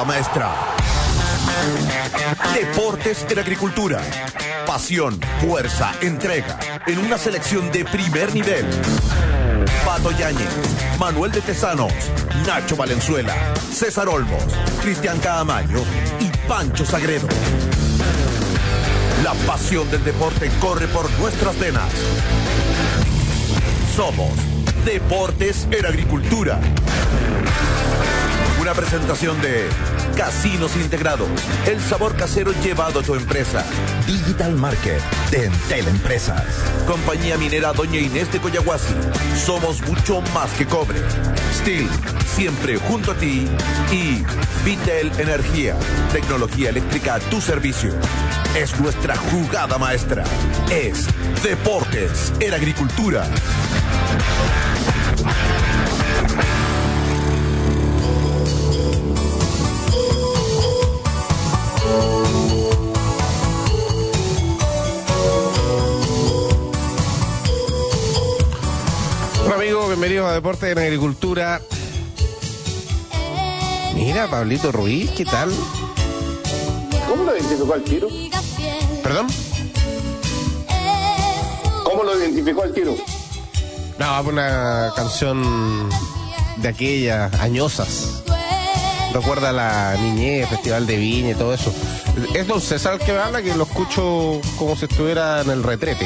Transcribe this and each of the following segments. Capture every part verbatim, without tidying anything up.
jugada maestra. Deportes en Agricultura. Pasión, fuerza, entrega en una selección de primer nivel. Pato Yáñez, Manuel de Tesanos, Nacho Valenzuela, César Olmos, Cristian Caamaño y Pancho Sagredo. La pasión del deporte corre por nuestras venas. Somos Deportes en Agricultura. Una presentación de Casinos Integrados, el sabor casero llevado a tu empresa. Digital Market de Entel Empresas. Compañía Minera Doña Inés de Coyahuasi. Somos mucho más que cobre. Steel, siempre junto a ti. Y Vitel Energía, tecnología eléctrica a tu servicio. Es nuestra jugada maestra. Es Deportes en Agricultura. Hola amigos, bienvenidos a Deportes en Agricultura. Mira, Pablito Ruiz, ¿qué tal? ¿Cómo lo identificó al tiro? ¿Perdón? ¿Cómo lo identificó al tiro? No, va por una canción de aquellas añosas. Recuerda la niñez, Festival de Viña y todo eso. Es don César el que me habla, que lo escucho como si estuviera en el retrete.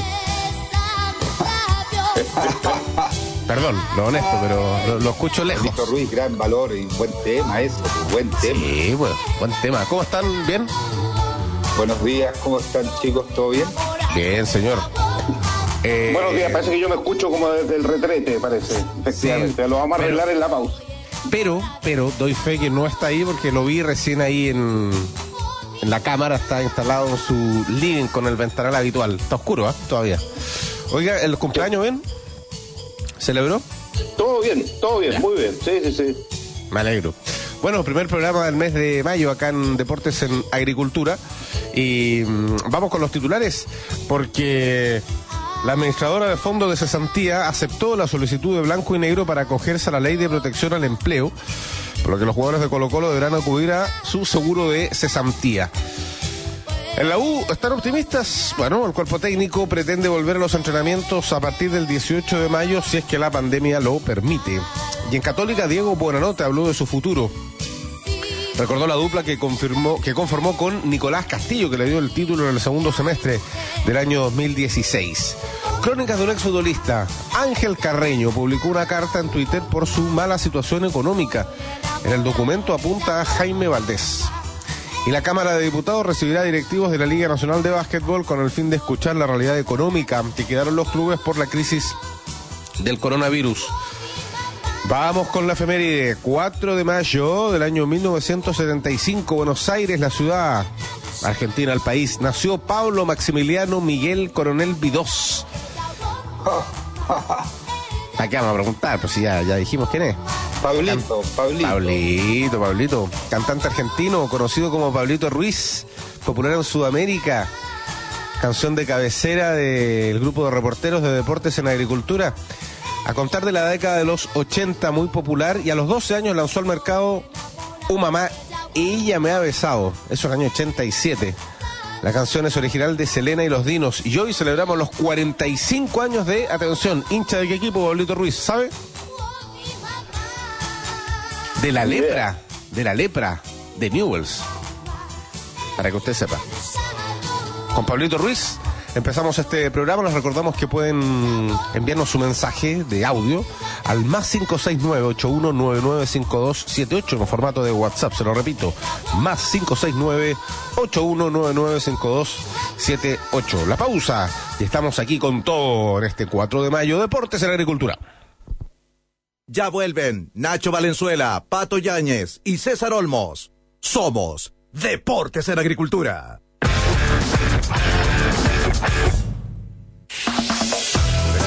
Perdón, lo honesto, pero lo, lo escucho lejos. Víctor Ruiz, gran valor y buen tema eso, buen tema. Sí, bueno, buen tema. ¿Cómo están? ¿Bien? Buenos días, ¿cómo están chicos? ¿Todo bien? Bien, señor. Eh, Buenos días, parece que yo me escucho como desde el retrete, parece. Efectivamente, sí, lo vamos a arreglar pero, en la pausa. Pero, pero, doy fe que no está ahí porque lo vi recién ahí en, en la cámara, está instalado en su living con el ventanal habitual. Está oscuro, ¿eh? Todavía. Oiga, ¿el cumpleaños bien? ¿Celebró? Todo bien, todo bien, muy bien. Sí, sí, sí. Me alegro. Bueno, primer programa del mes de mayo acá en Deportes en Agricultura. Y mmm, vamos con los titulares, porque la administradora de fondos de cesantía aceptó la solicitud de Blanco y Negro para acogerse a la ley de protección al empleo, por lo que los jugadores de Colo-Colo deberán acudir a su seguro de cesantía. En la U están optimistas. Bueno, el cuerpo técnico pretende volver a los entrenamientos a partir del dieciocho de mayo si es que la pandemia lo permite. Y en Católica, Diego Buenanote habló de su futuro. Recordó la dupla que confirmó, que conformó con Nicolás Castillo, que le dio el título en el segundo semestre del año dos mil dieciséis. Crónicas de un exfutbolista. Ángel Carreño publicó una carta en Twitter por su mala situación económica. En el documento apunta a Jaime Valdés. Y la Cámara de Diputados recibirá directivos de la Liga Nacional de Básquetbol con el fin de escuchar la realidad económica que quedaron los clubes por la crisis del coronavirus. Vamos con la efeméride. cuatro de mayo del año mil novecientos setenta y cinco, Buenos Aires, la ciudad, Argentina, el país. Nació Pablo Maximiliano Miguel Coronel Vidós. ¿A qué vamos a preguntar? Pues si ya, ya dijimos quién es. Pablito, Pablito. Pablito, Pablito. Cantante argentino, conocido como Pablito Ruiz, popular en Sudamérica. Canción de cabecera del grupo de reporteros de Deportes en Agricultura. A contar de la década de los ochenta, muy popular, y a los doce años lanzó al mercado Un Mamá, Ella Me Ha Besado. Eso es el año ochenta y siete. La canción es original de Selena y los Dinos. Y hoy celebramos los cuarenta y cinco años de, atención, hincha de qué equipo, Pablito Ruiz, ¿sabe? De la lepra, de la lepra, de Newell's. Para que usted sepa. Con Pablito Ruiz empezamos este programa. Les recordamos que pueden enviarnos su mensaje de audio al más cinco seis nueve, ocho uno nueve nueve, cinco dos siete ocho en formato de WhatsApp, se lo repito, más cinco seis nueve, ocho uno nueve nueve, cinco dos siete ocho. La pausa y estamos aquí con todo en este cuatro de mayo, Deportes en Agricultura. Ya vuelven Nacho Valenzuela, Pato Yáñez y César Olmos. Somos Deportes en Agricultura.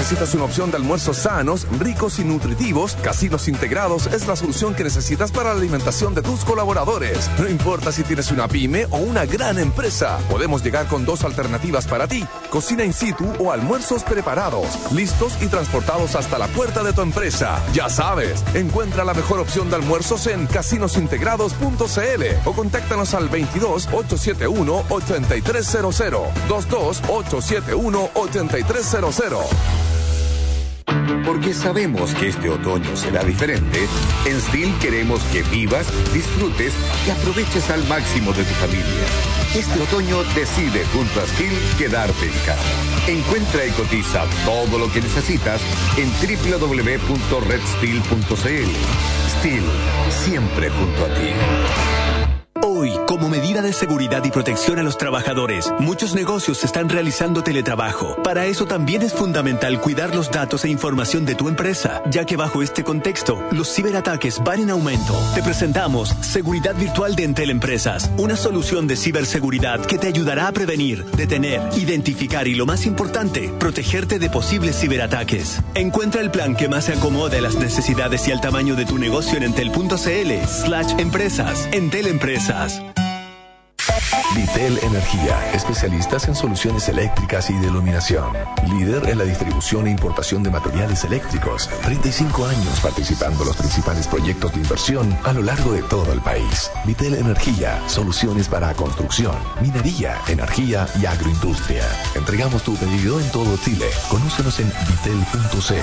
necesitas una opción de almuerzos sanos, ricos y nutritivos, Casinos Integrados es la solución que necesitas para la alimentación de tus colaboradores. No importa si tienes una pyme o una gran empresa, podemos llegar con dos alternativas para ti: cocina in situ o almuerzos preparados, listos y transportados hasta la puerta de tu empresa. Ya sabes, encuentra la mejor opción de almuerzos en casinos integrados punto c l o contáctanos al veintidós, ochocientos setenta y uno, ochenta y tres cero cero, veintidós, ochocientos setenta y uno, ochenta y tres cero cero. Porque sabemos que este otoño será diferente, en Steel queremos que vivas, disfrutes y aproveches al máximo de tu familia. Este otoño decide junto a Steel quedarte en casa. Encuentra y cotiza todo lo que necesitas en doble u doble u doble u punto red steel punto c l. Steel, siempre junto a ti. Hoy, como medida de seguridad y protección a los trabajadores, muchos negocios están realizando teletrabajo. Para eso también es fundamental cuidar los datos e información de tu empresa, ya que bajo este contexto, los ciberataques van en aumento. Te presentamos Seguridad Virtual de Entel Empresas, una solución de ciberseguridad que te ayudará a prevenir, detener, identificar y, lo más importante, protegerte de posibles ciberataques. Encuentra el plan que más se acomode a las necesidades y al tamaño de tu negocio en entel.cl slash empresas. Entel Empresas. Vitel Energía, especialistas en soluciones eléctricas y de iluminación. Líder en la distribución e importación de materiales eléctricos. treinta y cinco años participando en los principales proyectos de inversión a lo largo de todo el país. Vitel Energía, soluciones para construcción, minería, energía y agroindustria. Entregamos tu pedido en todo Chile. Conócenos en vitel punto c l.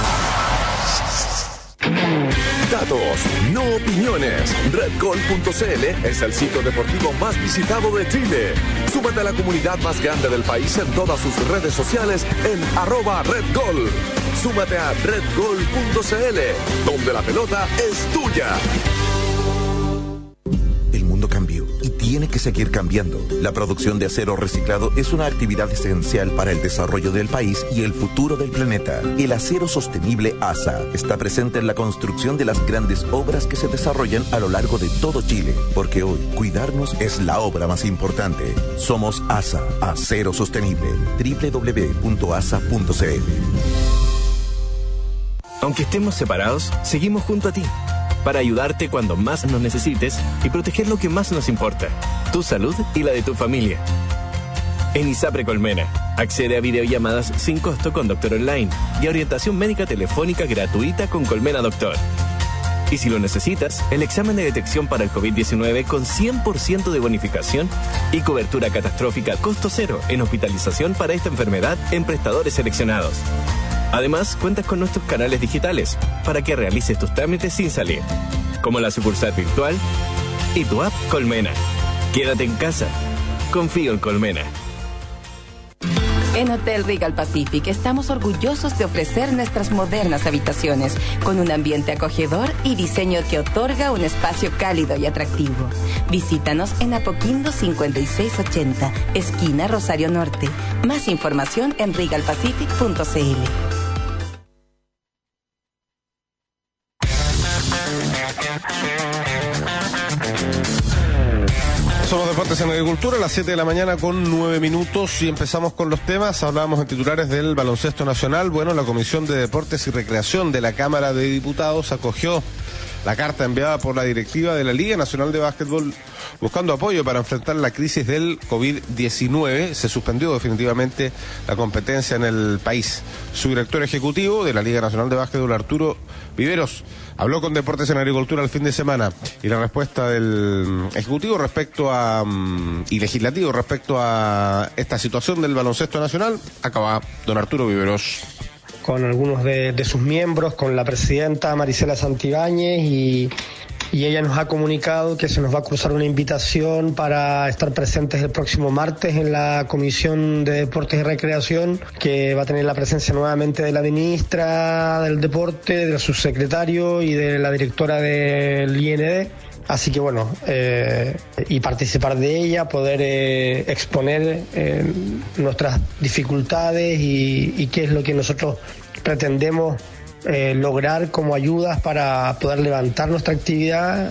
Datos, no opiniones. Redgol punto c l es el sitio deportivo más visitado de Chile. Súmate a la comunidad más grande del país en todas sus redes sociales en arroba redgol. Súmate a redgol punto c l, donde la pelota es tuya. El mundo cambió y tiene que seguir cambiando. La producción de acero reciclado es una actividad esencial para el desarrollo del país y el futuro del planeta. El acero sostenible ASA está presente en la construcción de las grandes obras que se desarrollan a lo largo de todo Chile, porque hoy cuidarnos es la obra más importante. Somos ASA, Acero Sostenible. doble u doble u doble u punto asa punto c l. Aunque estemos separados, seguimos junto a ti, para ayudarte cuando más nos necesites y proteger lo que más nos importa, tu salud y la de tu familia. En ISAPRE Colmena, accede a videollamadas sin costo con Doctor Online y a orientación médica telefónica gratuita con Colmena Doctor. Y si lo necesitas, el examen de detección para el COVID diecinueve con cien por ciento de bonificación y cobertura catastrófica costo cero en hospitalización para esta enfermedad en prestadores seleccionados. Además, cuentas con nuestros canales digitales para que realices tus trámites sin salir, como la sucursal virtual y tu app Colmena. Quédate en casa. Confío en Colmena. En Hotel Regal Pacific estamos orgullosos de ofrecer nuestras modernas habitaciones con un ambiente acogedor y diseño que otorga un espacio cálido y atractivo. Visítanos en Apoquindo cincuenta y seis ochenta, esquina Rosario Norte. Más información en regal pacific punto c l. Somos Deportes en Agricultura, a las siete de la mañana con nueve minutos y empezamos con los temas. Hablábamos en titulares del baloncesto nacional. Bueno, la Comisión de Deportes y Recreación de la Cámara de Diputados acogió la carta enviada por la directiva de la Liga Nacional de Básquetbol buscando apoyo para enfrentar la crisis del COVID diecinueve. Se suspendió definitivamente la competencia en el país. Su director ejecutivo de la Liga Nacional de Básquetbol, Arturo Viveros, habló con Deportes en Agricultura el fin de semana y la respuesta del Ejecutivo respecto a y legislativo respecto a esta situación del baloncesto nacional, acaba don Arturo Viveros. Con algunos de, de sus miembros, con la presidenta Marisela Santibáñez y, y ella nos ha comunicado que se nos va a cruzar una invitación para estar presentes el próximo martes en la Comisión de Deportes y Recreación, que va a tener la presencia nuevamente de la ministra del Deporte, del subsecretario y de la directora del I N D. Así que bueno, eh, y participar de ella, poder eh, exponer eh, nuestras dificultades y, y qué es lo que nosotros pretendemos eh, lograr como ayudas para poder levantar nuestra actividad.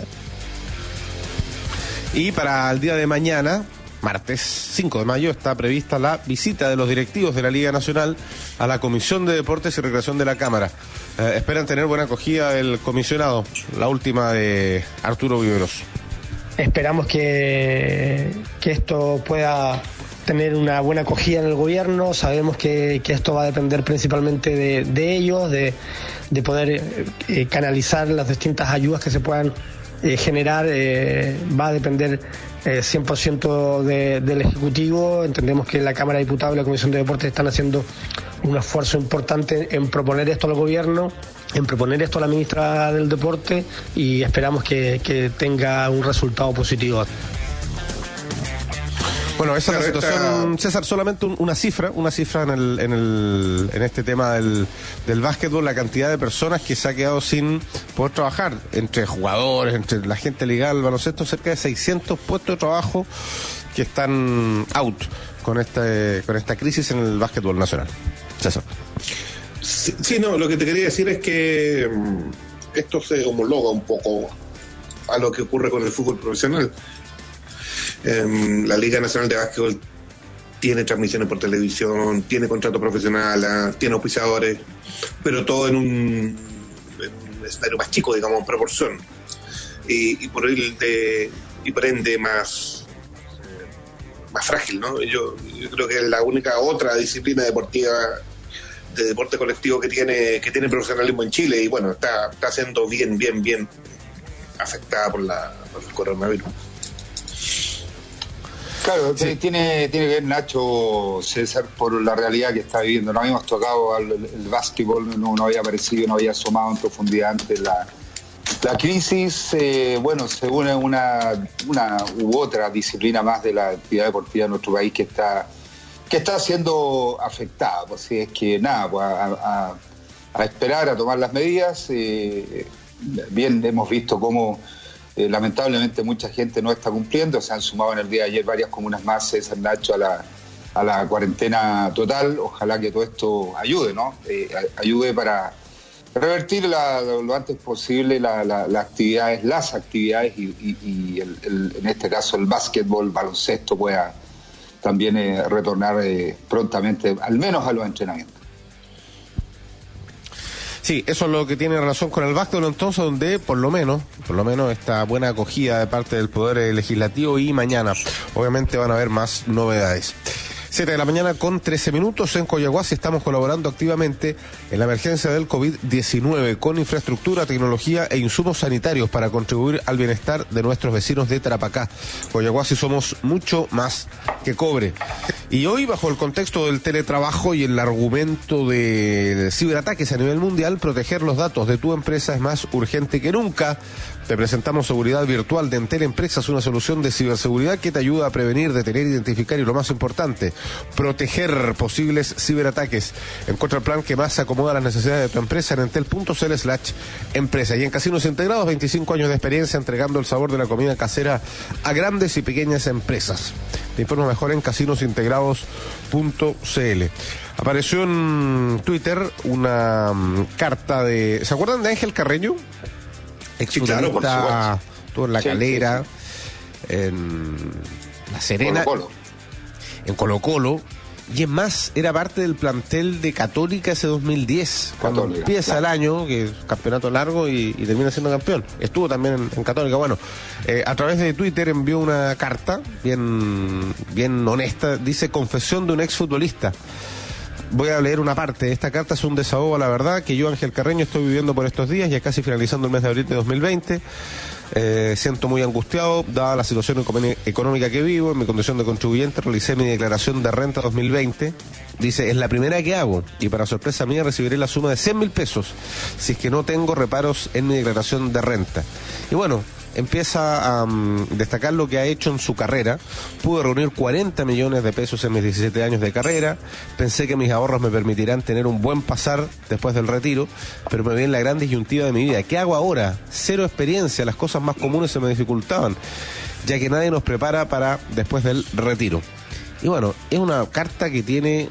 Y para el día de mañana, martes cinco de mayo, está prevista la visita de los directivos de la Liga Nacional a la Comisión de Deportes y Recreación de la Cámara. Eh, esperan tener buena acogida del comisionado, la última de Arturo Viveros. Esperamos que, que esto pueda tener una buena acogida en el gobierno. Sabemos que, que esto va a depender principalmente de, de ellos, de, de poder eh, canalizar las distintas ayudas que se puedan eh, generar. Eh, va a depender eh, cien por ciento de, del Ejecutivo. Entendemos que la Cámara de Diputados y la Comisión de Deportes están haciendo un esfuerzo importante en proponer esto al gobierno, en proponer esto a la ministra del Deporte, y esperamos que, que tenga un resultado positivo. Bueno, esa es la situación, César, solamente un, una cifra, una cifra en el, en el, en este tema del, del básquetbol, la cantidad de personas que se ha quedado sin poder trabajar, entre jugadores, entre la gente legal, baloncesto, cerca de seiscientos puestos de trabajo que están out con este, con esta crisis en el básquetbol nacional. César. Sí, sí, no, lo que te quería decir es que um, esto se homologa un poco a lo que ocurre con el fútbol profesional. Um, la Liga Nacional de Básquetbol tiene transmisiones por televisión, tiene contrato profesional, tiene auspiciadores, pero todo en un, en un escenario más chico, digamos, en proporción. Y, y, por, ende, y por ende más, eh, más frágil, ¿no? Yo, yo creo que es la única otra disciplina deportiva de deporte colectivo que tiene que tiene profesionalismo en Chile, y bueno, está, está siendo bien, bien, bien afectada por, la, por el coronavirus. Claro, sí. tiene, tiene que ver, Nacho, César, por la realidad que está viviendo. No habíamos tocado el, el básquetbol, no, no había aparecido, no había asomado en profundidad antes la, la crisis. Eh, bueno, se une una, una u otra disciplina más de la actividad deportiva en nuestro país que está que está siendo afectada. Pues sí, es que nada, pues a, a, a esperar, a tomar las medidas. Eh, bien, hemos visto cómo Eh, lamentablemente mucha gente no está cumpliendo. Se han sumado en el día de ayer varias comunas más, César, Nacho, a la, a la cuarentena total. Ojalá que todo esto ayude, ¿no? Eh, ayude para revertir la, lo, lo antes posible la, la, la actividades, las actividades y, y, y el, el, en este caso el básquetbol, baloncesto pueda también eh, retornar eh, prontamente, al menos a los entrenamientos. Sí, eso es lo que tiene relación con el básquetbol, entonces, donde por lo menos, por lo menos esta buena acogida de parte del Poder Legislativo, y mañana obviamente van a haber más novedades. siete de la mañana con trece minutos en Coyahuasi. Estamos colaborando activamente en la emergencia del COVID diecinueve con infraestructura, tecnología e insumos sanitarios para contribuir al bienestar de nuestros vecinos de Tarapacá. Coyahuasi, somos mucho más que cobre. Y hoy, bajo el contexto del teletrabajo y el argumento de ciberataques a nivel mundial, proteger los datos de tu empresa es más urgente que nunca. Te presentamos Seguridad Virtual de Entel Empresas, una solución de ciberseguridad que te ayuda a prevenir, detener, identificar y, lo más importante, proteger posibles ciberataques. Encuentra el plan que más se acomoda a las necesidades de tu empresa en entel.cl slash empresa. Y en Casinos Integrados, veinticinco años de experiencia entregando el sabor de la comida casera a grandes y pequeñas empresas. Te informo mejor en casinos integrados punto c l. Apareció en Twitter una um, carta de... ¿Se acuerdan de Ángel Carreño? Exfutbolista, sí, claro, estuvo en La Calera, sí, sí. En La Serena, Colo -Colo. En Colo Colo, y es más, era parte del plantel de Católica ese dos mil diez, cuando Católica, empieza claro. el año, que es campeonato largo, y, y termina siendo campeón. Estuvo también en, en Católica. Bueno, eh, a través de Twitter envió una carta bien, bien honesta, dice: confesión de un exfutbolista. Voy a leer una parte. Esta carta es un desahogo a la verdad que yo, Ángel Carreño, estoy viviendo por estos días, ya casi finalizando el mes de abril de dos mil veinte. Eh, siento muy angustiado, dada la situación económica que vivo. En mi condición de contribuyente realicé mi declaración de renta dos mil veinte. Dice, es la primera que hago, y para sorpresa mía recibiré la suma de cien mil pesos si es que no tengo reparos en mi declaración de renta. Y bueno, empieza a um, destacar lo que ha hecho en su carrera. Pude reunir cuarenta millones de pesos en mis diecisiete años de carrera. Pensé que mis ahorros me permitirán tener un buen pasar después del retiro, pero me vi en la gran disyuntiva de mi vida. ¿Qué hago ahora? Cero experiencia, las cosas más comunes se me dificultaban, ya que nadie nos prepara para después del retiro. Y bueno, es una carta que tiene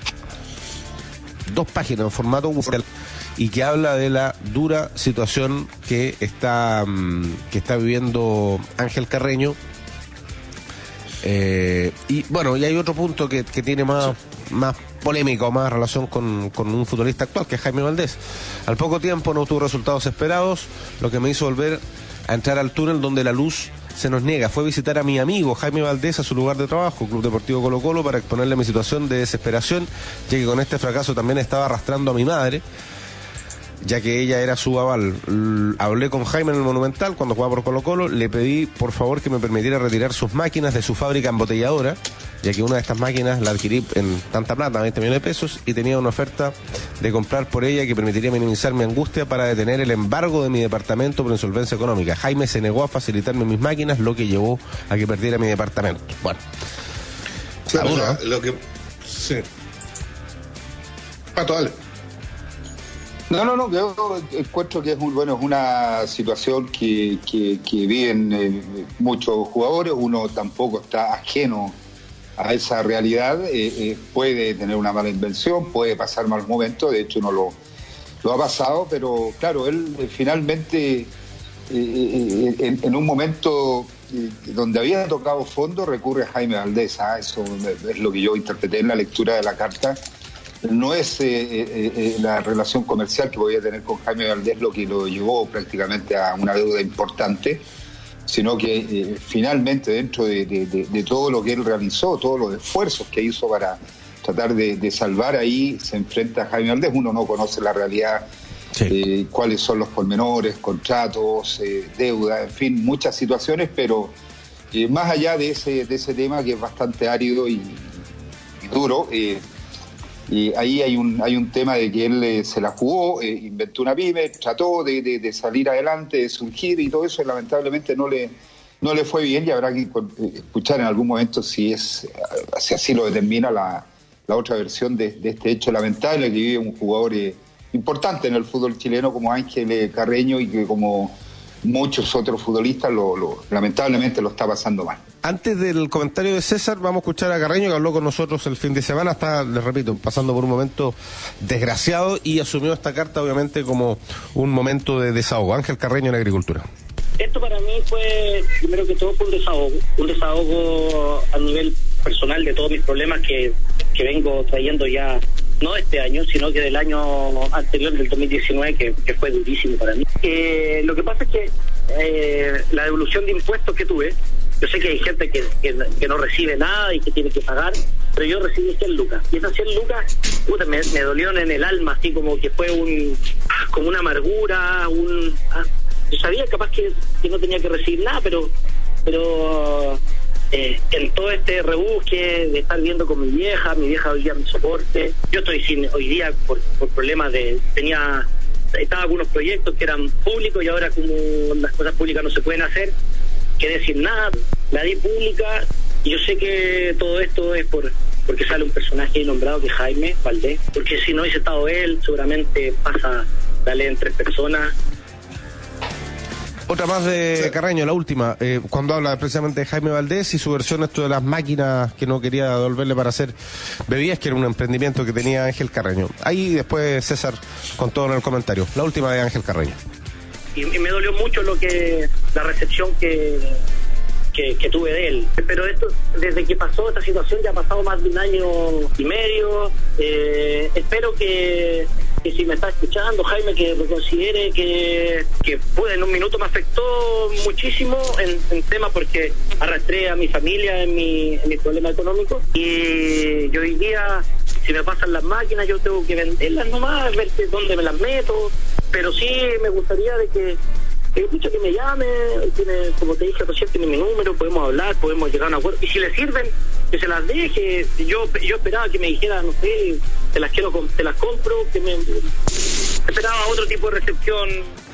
dos páginas en formato Word y que habla de la dura situación que está, que está viviendo Ángel Carreño Eh, y bueno, y hay otro punto que, que tiene más, más polémica o más relación con, con un futbolista actual, que es Jaime Valdés. Al poco tiempo no tuvo resultados esperados, lo que me hizo volver a entrar al túnel donde la luz se nos niega. Fue visitar a mi amigo Jaime Valdés a su lugar de trabajo, Club Deportivo Colo Colo, para exponerle mi situación de desesperación, ya que con este fracaso también estaba arrastrando a mi madre, ya que ella era su aval. L- hablé con Jaime en el Monumental cuando jugaba por Colo Colo, le pedí por favor que me permitiera retirar sus máquinas de su fábrica embotelladora, ya que una de estas máquinas la adquirí en tanta plata, veinte millones de pesos, y tenía una oferta de comprar por ella que permitiría minimizar mi angustia para detener el embargo de mi departamento por insolvencia económica. Jaime se negó a facilitarme mis máquinas, lo que llevó a que perdiera mi departamento. Bueno, claro, o sea, lo que... Sí. Pato, dale. No, no, no, yo encuentro que es un, bueno, es una situación que, que, que viven eh, muchos jugadores. Uno tampoco está ajeno a esa realidad. Eh, eh, puede tener una mala invención, puede pasar mal momento, de hecho uno lo, lo ha pasado, pero claro, él eh, finalmente eh, eh, en, en un momento eh, donde había tocado fondo recurre a Jaime Valdés. ¿Ah? Eso es lo que yo interpreté en la lectura de la carta. No es eh, eh, eh, la relación comercial que podía tener con Jaime Valdés lo que lo llevó prácticamente a una deuda importante, sino que eh, finalmente dentro de, de, de, de todo lo que él realizó, todos los esfuerzos que hizo para tratar de, de salvar ahí, se enfrenta a Jaime Valdés. Uno no conoce la realidad, sí. eh, cuáles son los pormenores, contratos, eh, deuda, en fin, muchas situaciones, pero eh, más allá de ese, de ese tema que es bastante árido y, y duro, eh, y ahí hay un hay un tema de que él eh, se la jugó, eh, inventó una pyme, trató de, de, de salir adelante, de surgir y todo eso, y lamentablemente no le no le fue bien, y habrá que eh, escuchar en algún momento si es si así lo determina la, la otra versión de, de este hecho lamentable que vive un jugador eh, importante en el fútbol chileno como Ángel Carreño, y que como muchos otros futbolistas lo, lo lamentablemente lo está pasando mal. Antes del comentario de César, vamos a escuchar a Carreño, que habló con nosotros el fin de semana. Está, les repito, pasando por un momento desgraciado y asumió esta carta obviamente como un momento de desahogo. Ángel Carreño en Agricultura. Esto para mí fue, primero que todo, fue un desahogo, un desahogo a nivel personal de todos mis problemas que, que vengo trayendo ya, no este año, sino que del año anterior, del dos mil diecinueve, que, que fue durísimo para mí. Eh, lo que pasa es que eh, la devolución de impuestos que tuve, yo sé que hay gente que, que, que no recibe nada y que tiene que pagar, pero yo recibí cien lucas. Y esas cien lucas, puta, me, me dolieron en el alma, así como que fue un como una amargura, un... Ah, yo sabía capaz que, que no tenía que recibir nada, pero pero eh, en todo este rebusque de estar viendo con mi vieja, mi vieja hoy día me soporte, yo estoy sin hoy día por, por problemas de... tenía estaba algunos proyectos que eran públicos y ahora como las cosas públicas no se pueden hacer, quedé sin nada, la di pública, y yo sé que todo esto es por porque sale un personaje nombrado que es Jaime Valdés, porque si no hubiese estado él, seguramente pasa la ley en tres personas. Otra más de Carreño, la última, eh, cuando habla precisamente de Jaime Valdés y su versión esto de las máquinas que no quería devolverle para hacer bebidas, que era un emprendimiento que tenía Ángel Carreño. Ahí después César con todo en el comentario. La última de Ángel Carreño. Y, y me dolió mucho lo que la recepción que, que que tuve de él, pero esto desde que pasó esta situación ya ha pasado más de un año y medio. Eh, espero que, que si me está escuchando Jaime, que reconsidere que que pude, en un minuto me afectó muchísimo en, en tema porque arrastré a mi familia en mi en mi problema económico, y yo hoy día, si me pasan las máquinas, yo tengo que venderlas nomás, ver dónde me las meto. Pero sí me gustaría de que he dicho que me llame, tiene, como te dije recién, tiene mi número, podemos hablar, podemos llegar a un acuerdo, y si le sirven, que se las deje. Yo yo esperaba que me dijera, no sé, te las quiero, te las compro, que me esperaba otro tipo de recepción.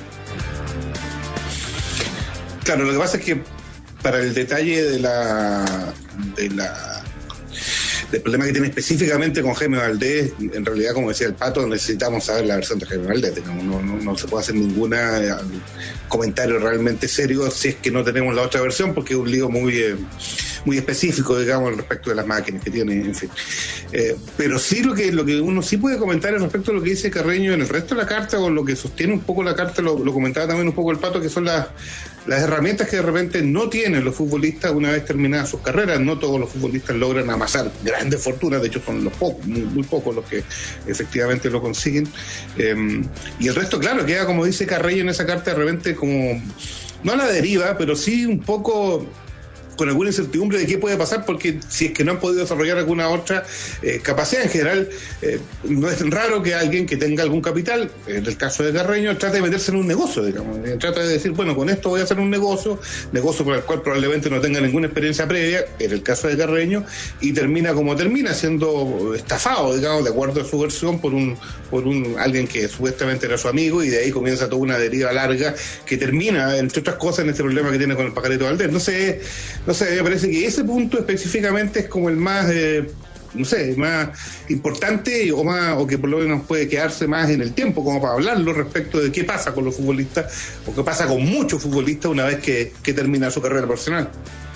Claro, lo que pasa es que para el detalle de la de la del problema que tiene específicamente con Jaime Valdés, en realidad, como decía el Pato, necesitamos saber la versión de Jaime Valdés. Digamos, no, no, no se puede hacer ningún eh, comentario realmente serio si es que no tenemos la otra versión, porque es un lío muy eh, muy específico, digamos, respecto de las máquinas que tiene, en fin. Eh, pero sí lo que lo que uno sí puede comentar es respecto a lo que dice Carreño en el resto de la carta, o lo que sostiene un poco la carta, lo, lo comentaba también un poco el Pato, que son las las herramientas que de repente no tienen los futbolistas una vez terminadas sus carreras. No todos los futbolistas logran amasar grandes fortunas, de hecho son los pocos, muy, muy pocos los que efectivamente lo consiguen. Eh, y el resto, claro, queda, como dice Carreño en esa carta, de repente como, no a la deriva, pero sí un poco con alguna incertidumbre de qué puede pasar, porque si es que no han podido desarrollar alguna otra eh, capacidad en general, eh, no es raro que alguien que tenga algún capital, en el caso de Carreño, trate de meterse en un negocio, digamos, eh, trata de decir, bueno, con esto voy a hacer un negocio, negocio por el cual probablemente no tenga ninguna experiencia previa, en el caso de Carreño, y termina como termina, siendo estafado, digamos, de acuerdo a su versión, por un por un alguien que supuestamente era su amigo, y de ahí comienza toda una deriva larga que termina, entre otras cosas, en este problema que tiene con el Pajarito Valdés. No sé, no sé, me parece que ese punto específicamente es como el más, eh, no sé, más importante o más, o que por lo menos puede quedarse más en el tiempo, como para hablarlo respecto de qué pasa con los futbolistas, o qué pasa con muchos futbolistas una vez que, que termina su carrera profesional.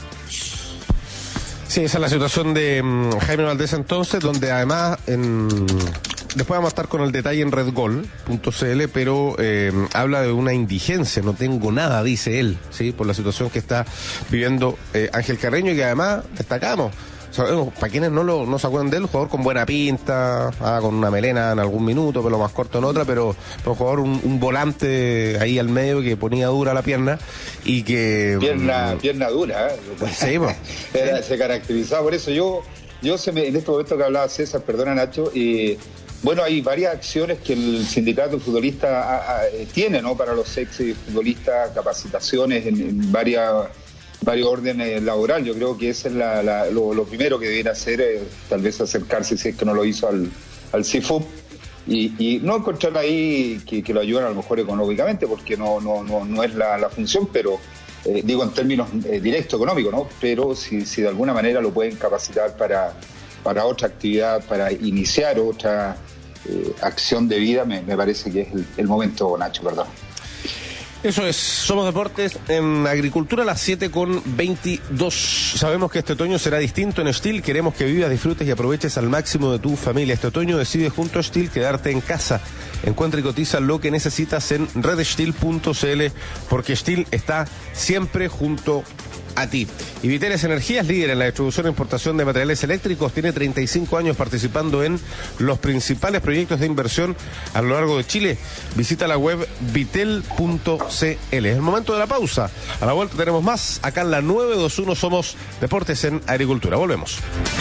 Sí, esa es la situación de um, Jaime Valdés entonces, donde además en... después vamos a estar con el detalle en redgol punto c l, pero eh, habla de una indigencia, no tengo nada, dice él, sí, por la situación que está viviendo eh, Ángel Carreño, y que además destacamos, sabemos, para quienes no lo no se acuerdan de él, un jugador con buena pinta, ah, con una melena en algún minuto, pelo más corto en otra, pero, pero un jugador, un, un volante ahí al medio que ponía dura la pierna y que... Pierna, pierna dura, ¿eh? Sí, pues. Era, se caracterizaba por eso. Yo, yo se me, en este momento que hablaba César, perdona Nacho, y bueno, hay varias acciones que el sindicato futbolista a, a, tiene, ¿no? Para los ex futbolistas, capacitaciones en, en varias... varios órdenes laborales. Yo creo que ese es la, la, lo, lo primero que debiera hacer, eh, tal vez acercarse, si es que no lo hizo, al, al C I F U P y, y no encontrar ahí que, que lo ayuden a lo mejor económicamente, porque no, no, no, no es la, la función, pero eh, digo en términos eh, directos económicos, ¿no? Pero si, si de alguna manera lo pueden capacitar para, para otra actividad, para iniciar otra eh, acción de vida, me, me parece que es el, el momento, Nacho, perdón. Eso es, Somos Deportes en Agricultura a las siete con veintidós. Sabemos que este otoño será distinto en Steel. Queremos que vivas, disfrutes y aproveches al máximo de tu familia. Este otoño decide junto a Steel quedarte en casa. Encuentra y cotiza lo que necesitas en red steel punto c l, porque Steel está siempre junto a ti. Y Viteles Energías, líder en la distribución e importación de materiales eléctricos, tiene treinta y cinco años participando en los principales proyectos de inversión a lo largo de Chile. Visita la web vitel punto c l. Es el momento de la pausa. A la vuelta tenemos más. Acá en la nueve veintiuno Somos Deportes en Agricultura. Volvemos.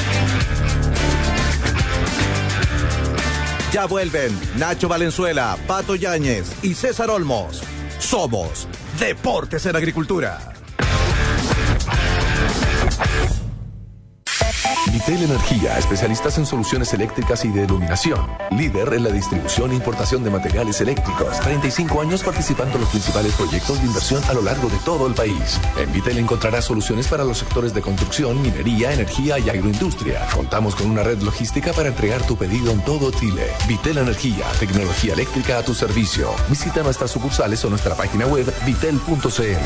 Ya vuelven Nacho Valenzuela, Pato Yáñez y César Olmos. Somos Deportes en Agricultura. Vitel Energía, especialistas en soluciones eléctricas y de iluminación. Líder en la distribución e importación de materiales eléctricos. treinta y cinco años participando en los principales proyectos de inversión a lo largo de todo el país. En Vitel encontrarás soluciones para los sectores de construcción, minería, energía y agroindustria. Contamos con una red logística para entregar tu pedido en todo Chile. Vitel Energía, tecnología eléctrica a tu servicio. Visita nuestras sucursales o nuestra página web vitel punto c l.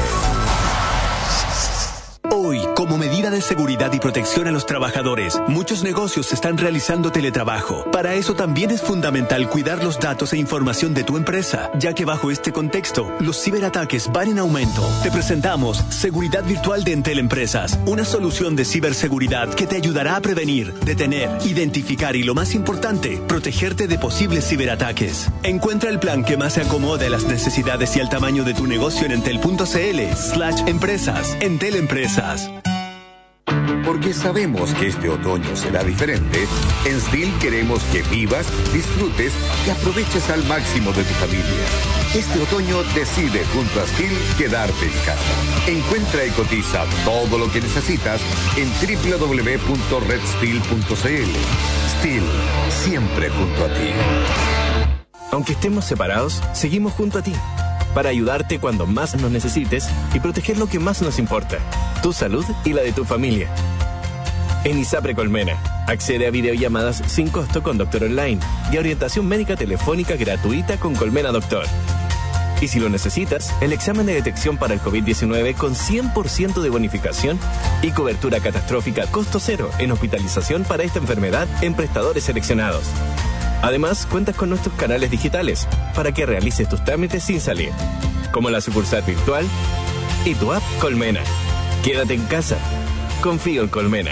Hoy, como medida de seguridad y protección a los trabajadores, muchos negocios están realizando teletrabajo. Para eso también es fundamental cuidar los datos e información de tu empresa, ya que bajo este contexto, los ciberataques van en aumento. Te presentamos Seguridad Virtual de Entel Empresas, una solución de ciberseguridad que te ayudará a prevenir, detener, identificar y, lo más importante, protegerte de posibles ciberataques. Encuentra el plan que más se acomode a las necesidades y al tamaño de tu negocio en entel punto c l slash empresas. Entel Empresas. Porque sabemos que este otoño será diferente, en Steel queremos que vivas, disfrutes y aproveches al máximo de tu familia. Este otoño decide junto a Steel quedarte en casa. Encuentra y cotiza todo lo que necesitas en doble u doble u doble u punto red steel punto c l. Steel, siempre junto a ti. Aunque estemos separados, seguimos junto a ti, para ayudarte cuando más nos necesites y proteger lo que más nos importa, tu salud y la de tu familia. En ISAPRE Colmena, accede a videollamadas sin costo con Doctor Online y a orientación médica telefónica gratuita con Colmena Doctor. Y si lo necesitas, el examen de detección para el covid diecinueve con cien por ciento de bonificación y cobertura catastrófica costo cero en hospitalización para esta enfermedad en prestadores seleccionados. Además, cuentas con nuestros canales digitales para que realices tus trámites sin salir, como la sucursal virtual Y tu app Colmena. Quédate en casa. Confío en Colmena.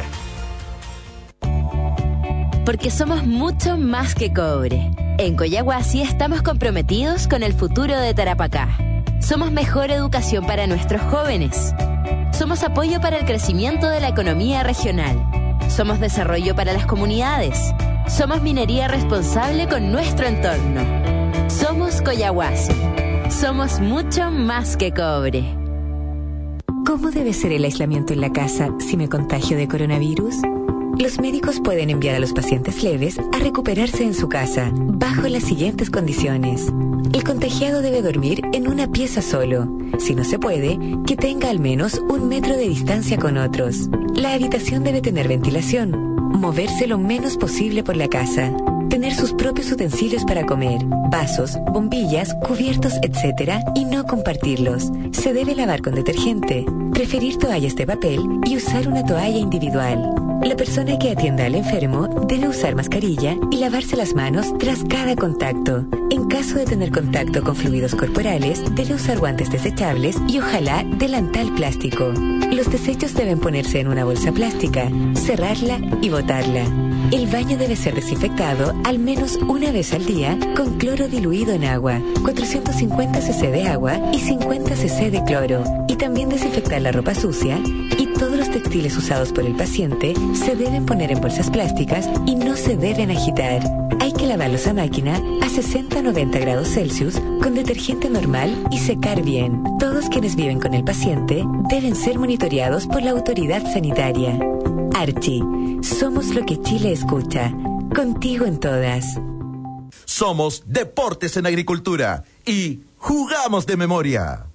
Porque somos mucho más que cobre. En Collahuasi estamos comprometidos con el futuro de Tarapacá. Somos mejor educación para nuestros jóvenes. Somos apoyo para el crecimiento de la economía regional. Somos desarrollo para las comunidades. Somos minería responsable con nuestro entorno. Somos Collahuasi. Somos mucho más que cobre. ¿Cómo debe ser el aislamiento en la casa si me contagio de coronavirus? Los médicos pueden enviar a los pacientes leves a recuperarse en su casa, bajo las siguientes condiciones. El contagiado debe dormir en una pieza solo. Si no se puede, que tenga al menos un metro de distancia con otros. La habitación debe tener ventilación. Moverse lo menos posible por la casa. Tener sus propios utensilios para comer, vasos, bombillas, cubiertos, etcétera, y no compartirlos. Se debe lavar con detergente, preferir toallas de papel y usar una toalla individual. La persona que atienda al enfermo debe usar mascarilla y lavarse las manos tras cada contacto. En caso de tener contacto con fluidos corporales, debe usar guantes desechables y ojalá delantal plástico. Los desechos deben ponerse en una bolsa plástica, cerrarla y botarla. El baño debe ser desinfectado al menos una vez al día con cloro diluido en agua, cuatrocientos cincuenta centilitros de agua y cincuenta centilitros de cloro. Y también desinfectar la ropa sucia y todos los textiles usados por el paciente se deben poner en bolsas plásticas y no se deben agitar. Hay que lavarlos a máquina a sesenta a noventa grados Celsius con detergente normal y secar bien. Todos quienes viven con el paciente deben ser monitoreados por la autoridad sanitaria. Archie, somos lo que Chile escucha. Contigo en todas. Somos Deportes en Agricultura y jugamos de memoria.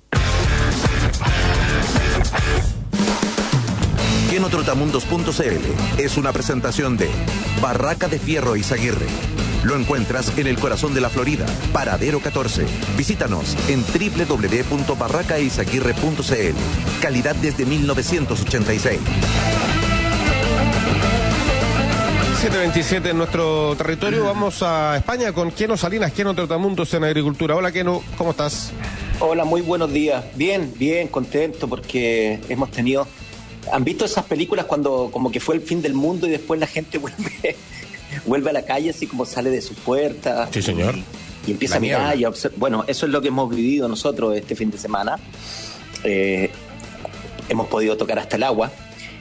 Kenotrotamundos punto c l es una presentación de Barraca de Fierro Izaguirre. Lo encuentras en el corazón de la Florida, Paradero catorce. Visítanos en doble u doble u doble u punto barraca izaguirre punto c l. Calidad desde mil novecientos ochenta y seis. siete veintisiete en nuestro territorio. Vamos a España con Keno Salinas, Keno Trotamundos en Agricultura. Hola Keno, ¿cómo estás? Hola, muy buenos días. Bien, bien, contento porque hemos tenido... ¿Han visto esas películas cuando como que fue el fin del mundo y después la gente vuelve, vuelve a la calle así como sale de su puerta? Sí, señor. Y, y empieza la a mirar y a observar. Bueno, eso es lo que hemos vivido nosotros este fin de semana. Eh, hemos podido tocar hasta el agua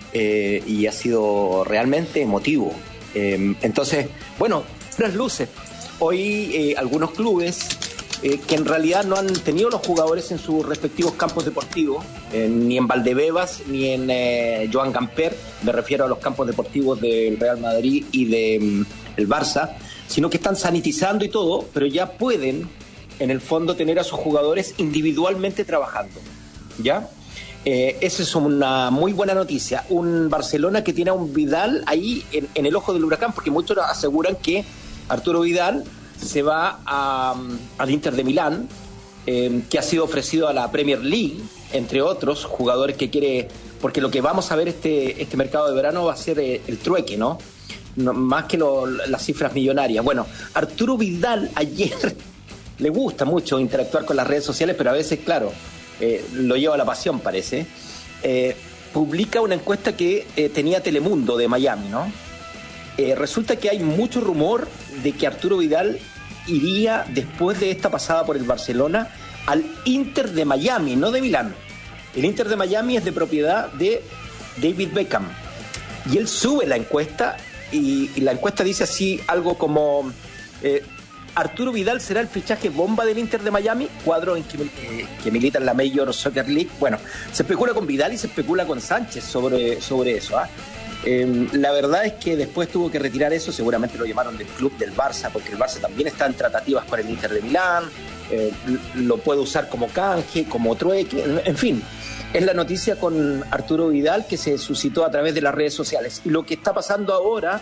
eh, y ha sido realmente emotivo. Eh, entonces, bueno, las luces. Hoy eh, algunos clubes eh, que en realidad no han tenido los jugadores en sus respectivos campos deportivos, eh, ni en Valdebebas ni en eh, Joan Gamper, me refiero a los campos deportivos del Real Madrid y del de, Barça, sino que están sanitizando y todo, pero ya pueden en el fondo tener a sus jugadores individualmente trabajando, ¿ya? Eh, esa es una muy buena noticia. Un Barcelona que tiene a un Vidal ahí en, en el ojo del huracán, porque muchos aseguran que Arturo Vidal se va a, al Inter de Milán, eh, que ha sido ofrecido a la Premier League, entre otros jugadores que quiere, porque lo que vamos a ver este, este mercado de verano va a ser eh, el trueque, ¿no? no más que lo, las cifras millonarias. Bueno, Arturo Vidal ayer le gusta mucho interactuar con las redes sociales, pero a veces, claro, Eh, lo lleva a la pasión, parece, eh, publica una encuesta que eh, tenía Telemundo de Miami, ¿no? Eh, resulta que hay mucho rumor de que Arturo Vidal iría, después de esta pasada por el Barcelona, al Inter de Miami, no de Milán. El Inter de Miami es de propiedad de David Beckham. Y él sube la encuesta y, y la encuesta dice así algo como... Eh, Arturo Vidal será el fichaje bomba del Inter de Miami, cuadro en que, eh, que milita en la Major Soccer League. Bueno, se especula con Vidal y se especula con Sánchez sobre, sobre eso. ¿eh? Eh, la verdad es que después tuvo que retirar eso, seguramente lo llamaron del club del Barça, porque el Barça también está en tratativas con el Inter de Milán, eh, lo puede usar como canje, como trueque, en fin. Es la noticia con Arturo Vidal que se suscitó a través de las redes sociales. Y lo que está pasando ahora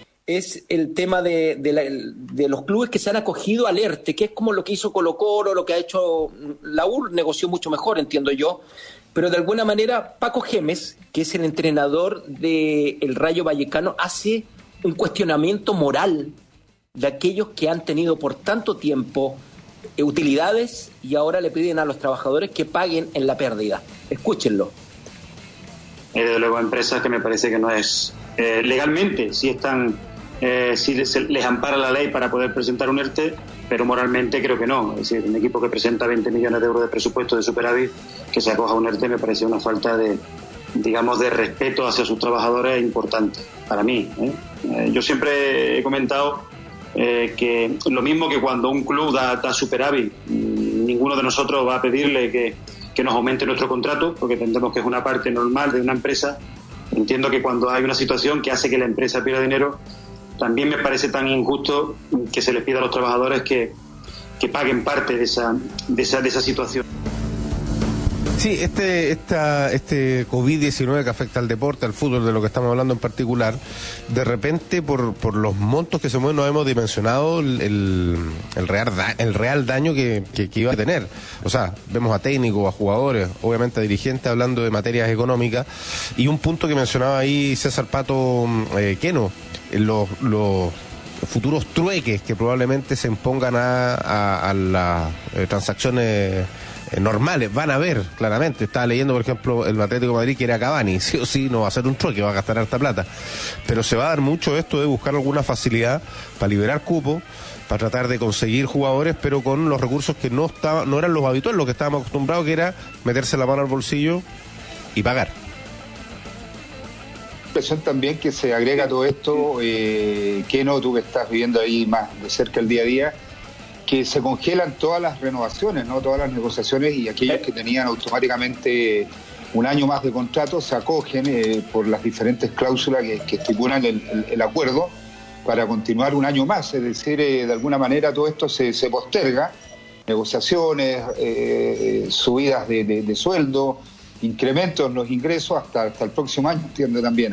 es el tema de, de, la, de los clubes que se han acogido al ERTE, que es como lo que hizo Colo-Colo, lo que ha hecho la U R, negoció mucho mejor, entiendo yo, pero de alguna manera Paco Gémez, que es el entrenador del Rayo Vallecano, hace un cuestionamiento moral de aquellos que han tenido por tanto tiempo eh, utilidades y ahora le piden a los trabajadores que paguen en la pérdida. Escúchenlo. Eh, desde luego, empresas que me parece que no es eh, legalmente, si están, eh, si les, les ampara la ley para poder presentar un ERTE, pero moralmente creo que no. Es decir, un equipo que presenta veinte millones de euros de presupuesto de superávit, que se acoja a un ERTE, me parece una falta de, digamos, de respeto hacia sus trabajadores importante, para mí. ¿eh? Eh, yo siempre he comentado eh, que lo mismo que cuando un club da, da superávit, ninguno de nosotros va a pedirle que, que nos aumente nuestro contrato, porque entendemos que es una parte normal de una empresa. Entiendo que cuando hay una situación que hace que la empresa pierda dinero, también me parece tan injusto que se les pida a los trabajadores que, que paguen parte de esa, de esa, de esa situación. Sí, este esta, este covid diecinueve que afecta al deporte, al fútbol, de lo que estamos hablando en particular, de repente por, por los montos que se mueven no hemos dimensionado el, el, el, real, el real daño que, que, que iba a tener. O sea, vemos a técnicos, a jugadores, obviamente a dirigentes hablando de materias económicas, y un punto que mencionaba ahí César Pato eh, Queno, los, los futuros trueques que probablemente se impongan a, a, a las eh, transacciones Eh, normales, van a ver, claramente. Estaba leyendo, por ejemplo, el Atlético de Madrid quiere a Cavani, sí o sí no va a ser un trueque, va a gastar harta plata, pero se va a dar mucho esto de buscar alguna facilidad para liberar cupo, para tratar de conseguir jugadores, pero con los recursos que no estaban, no eran los habituales, lo que estábamos acostumbrados, que era meterse la mano al bolsillo y pagar. También que se agrega a todo esto, eh, que no, tú que estás viviendo ahí más de cerca el día a día, que se congelan todas las renovaciones, no todas las negociaciones, y aquellos que tenían automáticamente un año más de contrato se acogen eh, por las diferentes cláusulas que, que estipulan el, el, el acuerdo para continuar un año más. Es decir, eh, de alguna manera todo esto se, se posterga, negociaciones, eh, subidas de, de, de sueldo, incrementos en los ingresos hasta, hasta el próximo año, entiendo también.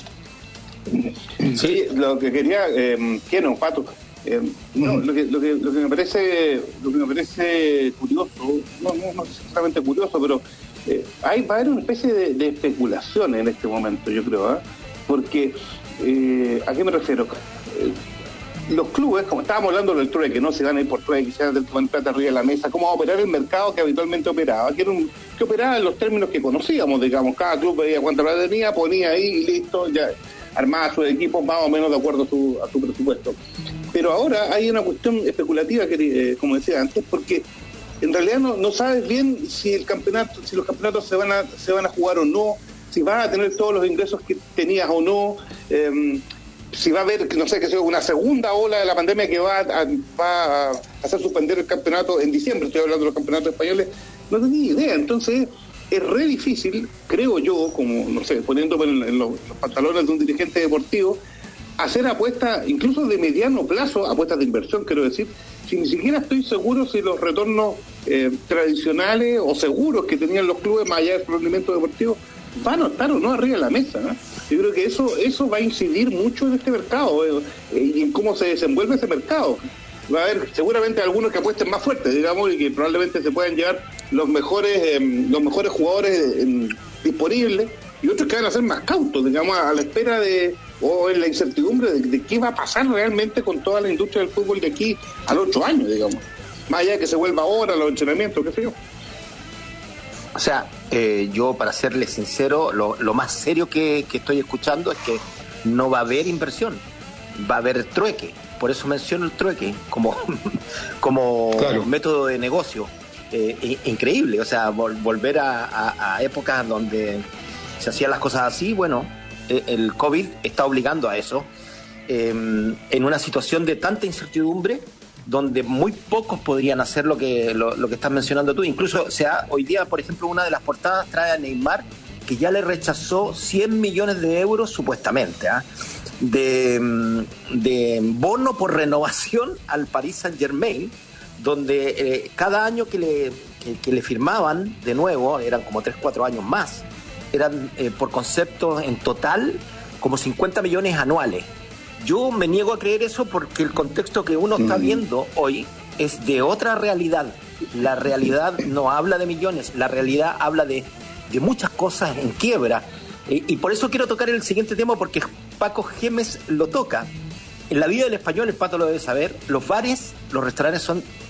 ¿eh? Sí, lo que quería, eh, quiero, Pato, Eh, no, lo que, lo que lo que me parece lo que me parece curioso, no, no, no exactamente curioso, pero eh, hay va a haber una especie de, de especulación en este momento, yo creo, ¿eh? Porque eh, ¿a qué me refiero? Eh, los clubes, como estábamos hablando del trueque, no se van a ir por trueque, se van a poner plata arriba de la mesa, cómo va a operar el mercado que habitualmente operaba, que era un, que operaba en los términos que conocíamos, digamos, cada club veía cuánta plata tenía, ponía ahí y listo, ya armaba sus equipos más o menos de acuerdo a su, a su presupuesto. Pero ahora hay una cuestión especulativa, que eh, como decía antes, porque en realidad no, no sabes bien si el campeonato, si los campeonatos se van a se van a jugar o no, si vas a tener todos los ingresos que tenías o no, eh, si va a haber, no sé, que sea una segunda ola de la pandemia que va a, va a hacer suspender el campeonato en diciembre. Estoy hablando de los campeonatos españoles, no tenía idea. Entonces es re difícil, creo yo, como, no sé, poniéndome en, en los, los pantalones de un dirigente deportivo, hacer apuestas, incluso de mediano plazo, apuestas de inversión, quiero decir, si ni siquiera estoy seguro si los retornos eh, tradicionales o seguros que tenían los clubes, más allá del rendimiento deportivo, van a estar o no arriba de la mesa, ¿eh? Yo creo que eso eso va a incidir mucho en este mercado eh, y en cómo se desenvuelve ese mercado. Va a haber seguramente algunos que apuesten más fuerte, digamos, y que probablemente se puedan llevar los mejores eh, los mejores jugadores eh, disponibles, y otros que van a ser más cautos, digamos, a la espera de, o en la incertidumbre de, de qué va a pasar realmente con toda la industria del fútbol de aquí al ocho años, digamos. Más allá de que se vuelva ahora, los entrenamientos, qué sé yo. O sea, eh, yo, para serle sincero, lo, lo más serio que, que estoy escuchando es que no va a haber inversión, va a haber trueque. Por eso menciono el trueque como, como claro. método de negocio. Eh, increíble, o sea, vol- volver a, a, a épocas donde se hacían las cosas así. Bueno, eh, el COVID está obligando a eso, eh, en una situación de tanta incertidumbre, donde muy pocos podrían hacer lo que lo, lo que estás mencionando tú. Incluso, o sea, hoy día, por ejemplo, una de las portadas trae a Neymar, que ya le rechazó cien millones de euros, supuestamente, ¿eh? de, de bono por renovación al Paris Saint-Germain, donde eh, cada año que le, que, que le firmaban, de nuevo, eran como tres, cuatro años más, eran eh, por concepto en total como cincuenta millones anuales. Yo me niego a creer eso, porque el contexto que uno está viendo hoy es de otra realidad. La realidad no habla de millones, la realidad habla de, de muchas cosas en quiebra. Y, y por eso quiero tocar el siguiente tema, porque Paco Gémez lo toca. En la vida del español, el Pato lo debe saber, los bares, los restaurantes son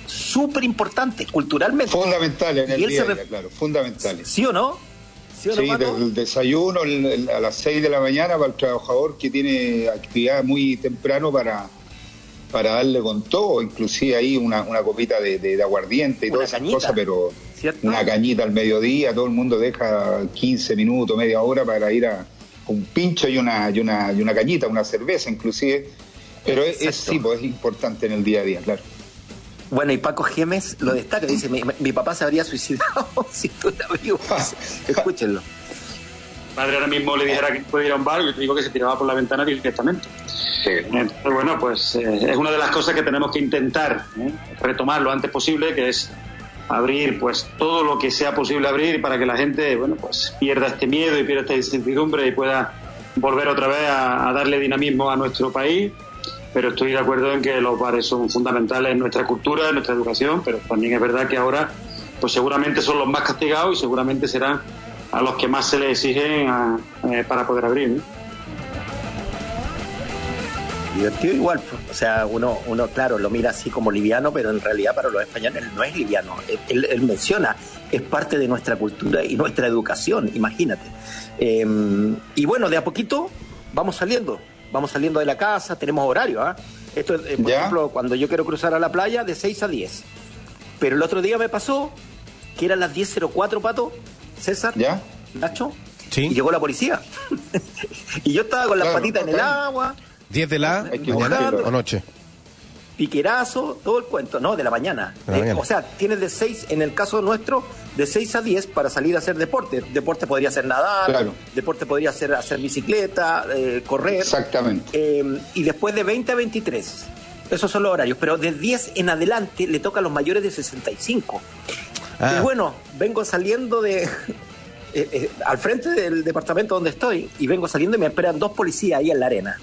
súper importantes culturalmente. Fundamentales en el y día a se día, re... claro, fundamentales. ¿Sí o no? Sí, sí del desayuno el, el, a las seis de la mañana para el trabajador que tiene actividad muy temprano para, para darle con todo, inclusive ahí una, una copita de, de, de aguardiente y todas esas cosas, pero ¿cierto? Una cañita al mediodía, todo el mundo deja quince minutos, media hora para ir a un pincho y una, y una, y una cañita, una cerveza inclusive, pero es, es, sí, pues es importante en el día a día, claro. Bueno, y Paco Gemes lo destaca, dice, mi, mi papá se habría suicidado si estuviera vivo. Escúchenlo. Padre ahora mismo le dijera que puede ir a un bar, yo te digo que se tiraba por la ventana directamente. Sí. Entonces, bueno, pues eh, es una de las cosas que tenemos que intentar ¿eh? retomar lo antes posible, que es abrir pues todo lo que sea posible abrir para que la gente, bueno, pues pierda este miedo y pierda esta incertidumbre y pueda volver otra vez a, a darle dinamismo a nuestro país. Pero estoy de acuerdo en que los bares son fundamentales en nuestra cultura, en nuestra educación, pero también es verdad que ahora pues seguramente son los más castigados y seguramente serán a los que más se les exigen a, eh, para poder abrir, ¿no? Divertido igual, o sea, uno, uno claro, lo mira así como liviano, pero en realidad para los españoles no es liviano. Él, él menciona, es parte de nuestra cultura y nuestra educación, imagínate. Eh, y bueno, de a poquito vamos saliendo, vamos saliendo de la casa, tenemos horario, ¿ah? ¿eh? Esto, eh, por ¿Ya? ejemplo, cuando yo quiero cruzar a la playa, de seis a diez. Pero el otro día me pasó que eran las diez cero cuatro, Pato, César, ¿Ya? Nacho, ¿Sí? Y llegó la policía. Y yo estaba con las claro, patitas en el agua. ¿diez de la mañana o noche? Piquerazo, todo el cuento, no, de la mañana. De la eh, mañana. O sea, tienes de seis, en el caso nuestro, de seis a diez para salir a hacer deporte. Deporte podría ser nadar, claro. Deporte podría ser hacer bicicleta, eh, correr. Exactamente. Eh, y después de veinte a veintitrés. Esos son los horarios, pero de diez en adelante le toca a los mayores de sesenta y cinco. Ah. Y bueno, vengo saliendo de... eh, eh, al frente del departamento donde estoy, y vengo saliendo y me esperan dos policías ahí en la arena.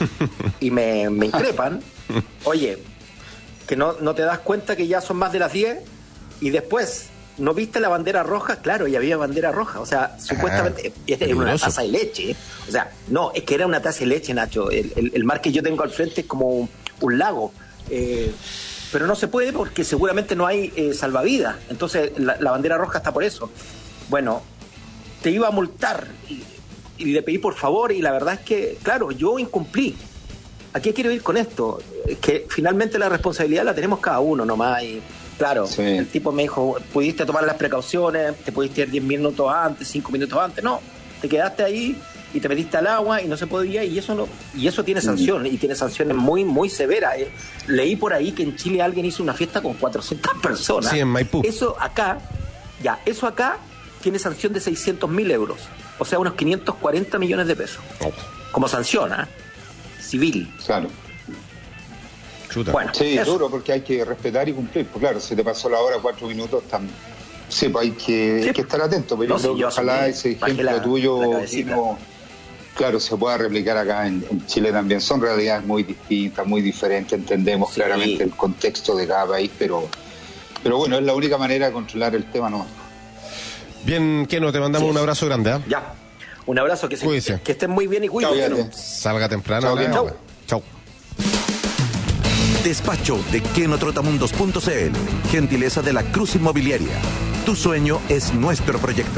Y me, me increpan. Oye, que no, no te das cuenta que ya son más de las diez. Y después, ¿no viste la bandera roja? Claro, ya había bandera roja. O sea, supuestamente ah, era una taza de leche. O sea, no, es que era una taza de leche, Nacho. El, el, el mar que yo tengo al frente es como un, un lago. Eh, pero no se puede porque seguramente no hay eh, salvavidas. Entonces, la, la bandera roja está por eso. Bueno, te iba a multar y, y le pedí por favor, y la verdad es que, claro, yo incumplí. ¿A qué quiero ir con esto? Que finalmente la responsabilidad la tenemos cada uno nomás. Y claro, sí. El tipo me dijo, pudiste tomar las precauciones, te pudiste ir diez minutos antes, cinco minutos antes. No, te quedaste ahí y te metiste al agua y no se podía, y eso no, y eso tiene sanciones, y tiene sanciones muy, muy severas. Eh. Leí por ahí que en Chile alguien hizo una fiesta con cuatrocientas personas. Sí, en Maipú. Eso acá, ya, eso acá tiene sanción de seiscientos mil euros. O sea, unos quinientos cuarenta millones de pesos. Oh. Como sanción, ¿eh? Civil. Claro. Chuta. Bueno, sí, es duro porque hay que respetar y cumplir. Pues claro, si te pasó la hora cuatro minutos, tan... sí, pues hay que, sí. hay que estar atento. Pero no, yo creo sí, que ojalá ese ejemplo la, tuyo, la no, claro, se pueda replicar acá en, en Chile también. Son realidades muy distintas, muy diferentes. Entendemos sí. claramente el contexto de cada país, pero, pero bueno, es la única manera de controlar el tema, ¿no? Bien, Keno, te mandamos sí. un abrazo grande, ¿eh? Ya. Un abrazo, que, se, que estén muy bien y cuídense. Salga temprano. Chau. Chau. Despacho de Keno Trotamundos punto c l. Gentileza de la Cruz Inmobiliaria. Tu sueño es nuestro proyecto.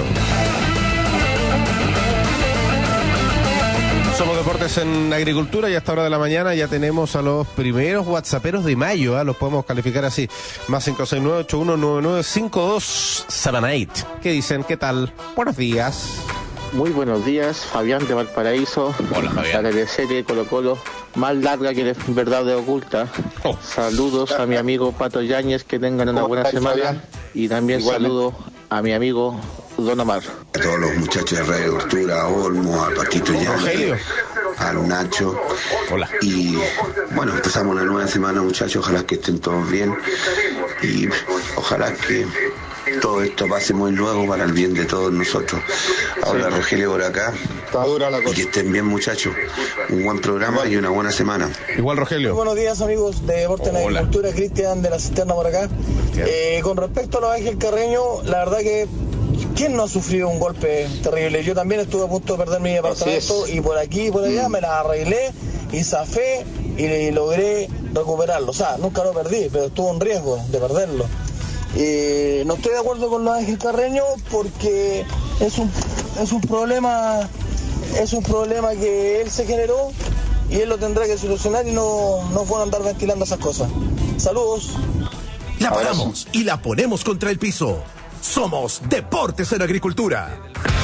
Somos Deportes en Agricultura, y a esta hora de la mañana ya tenemos a los primeros whatsapperos de mayo, ¿eh? Los podemos calificar así. Más cinco seis nueve ocho uno nueve nueve cinco dos Sabanait. ¿Qué dicen? ¿Qué tal? Buenos días. Muy buenos días, Fabián de Valparaíso. Hola, Fabián. La teleserie Colo Colo, más larga que la verdad de oculta. Oh. Saludos a mi amigo Pato Yáñez, que tengan una buena semana. Fabián? Y también igualmente. Saludo a mi amigo Don Omar. A todos los muchachos de Radio Cultura, a Olmo, a Paquito Yáñez, a Nacho. Hola. Y bueno, empezamos una nueva semana, muchachos, ojalá que estén todos bien. Y ojalá que todo esto pase muy luego para el bien de todos nosotros. Ahora sí. Rogelio por acá. Está dura la cosa. Y que estén bien, muchachos. Un buen programa Igual. y una buena semana. Igual, Rogelio. Muy buenos días, amigos de Deportes en Agricultura. Cristian de la Cisterna por acá. Eh, con respecto a los Ángel Carreño, la verdad que ¿quién no ha sufrido un golpe terrible? Yo también estuve a punto de perder mi departamento y por aquí y por allá mm. me la arreglé y zafé y logré recuperarlo. O sea, nunca lo perdí, pero estuvo en riesgo de perderlo. Eh, no estoy de acuerdo con lo de Ángel Carreño porque es un, es un problema, es un problema que él se generó y él lo tendrá que solucionar y no, no puedo andar ventilando esas cosas. Saludos. La paramos y la ponemos contra el piso. Somos Deportes en Agricultura.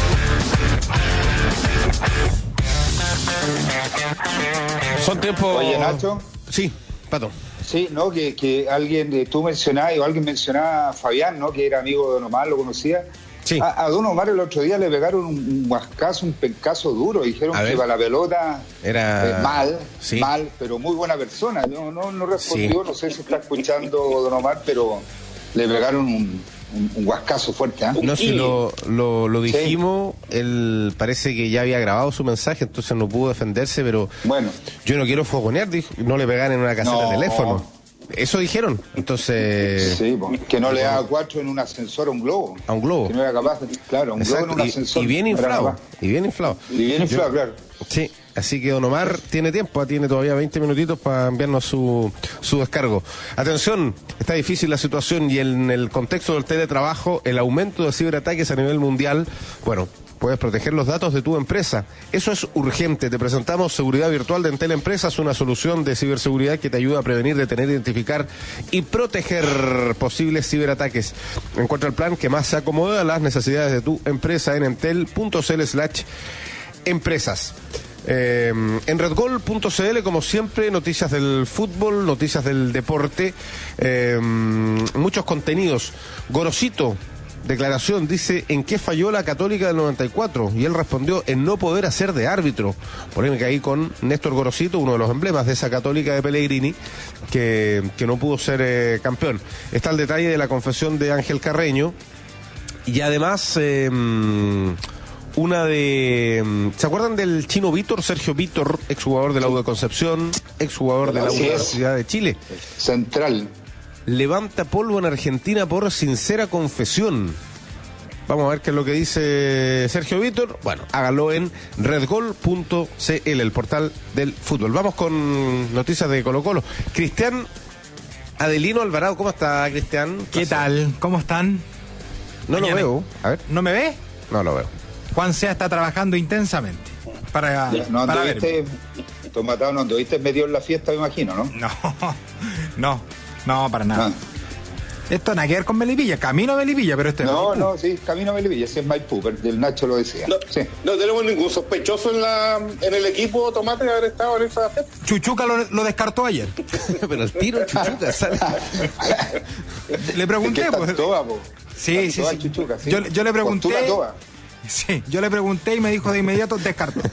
Son tiempos... Oye, Nacho. Sí, Pato. Sí, ¿no? Que, que alguien, eh, tú mencionabas, o alguien mencionaba a Fabián, ¿no? Que era amigo de Don Omar, lo conocía. Sí. A, a Don Omar el otro día le pegaron un, un guascazo, un pencazo duro. Dijeron que para la pelota era eh, mal, sí. mal, pero muy buena persona. No, no, no respondió, sí. No sé si está escuchando Don Omar, pero le pegaron un... Un, un guascazo fuerte, ¿eh? No, si lo, lo, lo dijimos, sí. Él parece que ya había grabado su mensaje, entonces no pudo defenderse, pero bueno, yo no quiero fogonear, dijo, no le pegan en una caseta no. de teléfono. Eso dijeron, entonces... Sí, que no le haga cuatro en un ascensor a un globo. A un globo. Que no era capaz, de, claro, un Exacto. globo en un y, ascensor. Y bien inflado, y bien inflado. Y bien inflado, yo, claro. Sí. Así que Don Omar tiene tiempo, tiene todavía veinte minutitos para enviarnos su, su descargo. Atención, está difícil la situación y en el contexto del teletrabajo, el aumento de ciberataques a nivel mundial, bueno, puedes proteger los datos de tu empresa. Eso es urgente. Te presentamos Seguridad Virtual de Entel Empresas, una solución de ciberseguridad que te ayuda a prevenir, detener, identificar y proteger posibles ciberataques. Encuentra el plan que más se acomoda a las necesidades de tu empresa en entel.cl slash empresas. Eh, en redgol punto cl, como siempre, noticias del fútbol, noticias del deporte, eh, muchos contenidos. Gorosito, declaración, dice en qué falló la Católica del noventa y cuatro, y él respondió en no poder hacer de árbitro. Polémica ahí con Néstor Gorosito, uno de los emblemas de esa Católica de Pellegrini, que, que no pudo ser eh, campeón. Está el detalle de la confesión de Ángel Carreño, y además... Eh, Una de... ¿Se acuerdan del chino Vítor? Sergio Vítor, exjugador de la U de Concepción, exjugador de la Universidad de Chile. Central. Levanta polvo en Argentina por sincera confesión. Vamos a ver qué es lo que dice Sergio Vítor. Bueno, hágalo en redgol punto cl, el portal del fútbol. Vamos con noticias de Colo Colo. Cristian Adelino Alvarado, ¿cómo está, Cristian? ¿Qué tal? ¿Cómo están? No Mañana. Lo veo. A ver. ¿No me ve? No lo veo. Juan Sea está trabajando intensamente para, no para anduviste, Tomatado, no anduviste metido en la fiesta, me imagino, ¿no? No, no, no, para nada. Ah. Esto nada que ver con Melipilla, camino a Melipilla, pero este no, es no, sí, camino a Melipilla, ese es Maipú, del Nacho lo decía. No, sí. no tenemos ningún sospechoso en la en el equipo Tomate de haber estado en esa fiesta. Chuchuca lo, lo descartó ayer. Pero el tiro Chuchuca sale. Le pregunté, es que pues. toda, po. Sí, sí, sí. Chuchuca, sí. Yo, yo le pregunté. Toda. Sí, yo le pregunté y me dijo de inmediato descartó.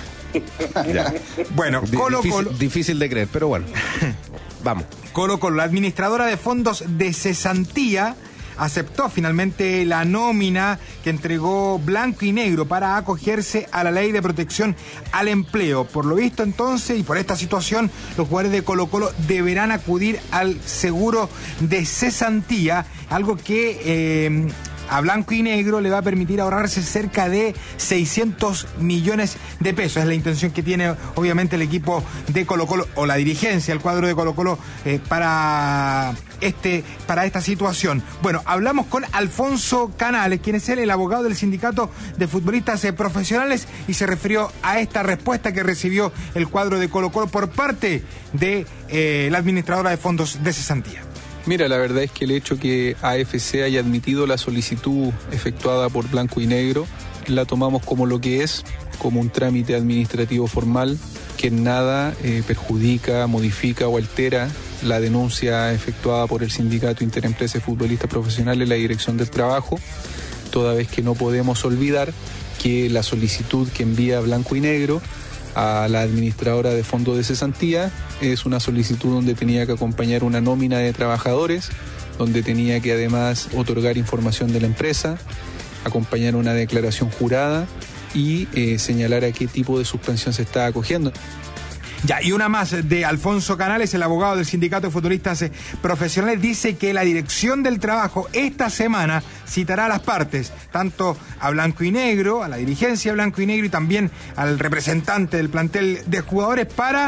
Ya. Bueno, Colo difícil, Colo. Difícil de creer, pero bueno. Vamos. Colo Colo, la administradora de fondos de cesantía, aceptó finalmente la nómina que entregó Blanco y Negro para acogerse a la ley de protección al empleo. Por lo visto entonces, y por esta situación, los jugadores de Colo Colo deberán acudir al seguro de cesantía, algo que... Eh, a Blanco y Negro le va a permitir ahorrarse cerca de seiscientos millones de pesos. Es la intención que tiene obviamente el equipo de Colo Colo, o la dirigencia, el cuadro de Colo Colo, eh, para, este, para esta situación. Bueno, hablamos con Alfonso Canales, quien es él, el abogado del sindicato de futbolistas eh, profesionales, y se refirió a esta respuesta que recibió el cuadro de Colo Colo por parte de eh, la administradora de fondos de cesantía. Mira, la verdad es que el hecho que A F C haya admitido la solicitud efectuada por Blanco y Negro, la tomamos como lo que es, como un trámite administrativo formal que en nada eh, perjudica, modifica o altera la denuncia efectuada por el Sindicato Interempresa de Futbolistas Profesionales en la Dirección del Trabajo, toda vez que no podemos olvidar que la solicitud que envía Blanco y Negro a la administradora de fondos de cesantía es una solicitud donde tenía que acompañar una nómina de trabajadores, donde tenía que además otorgar información de la empresa, acompañar una declaración jurada y eh, señalar a qué tipo de suspensión se está acogiendo. Ya, y una más de Alfonso Canales, el abogado del Sindicato de Futbolistas Profesionales, dice que la Dirección del Trabajo esta semana citará a las partes, tanto a Blanco y Negro, a la dirigencia Blanco y Negro y también al representante del plantel de jugadores para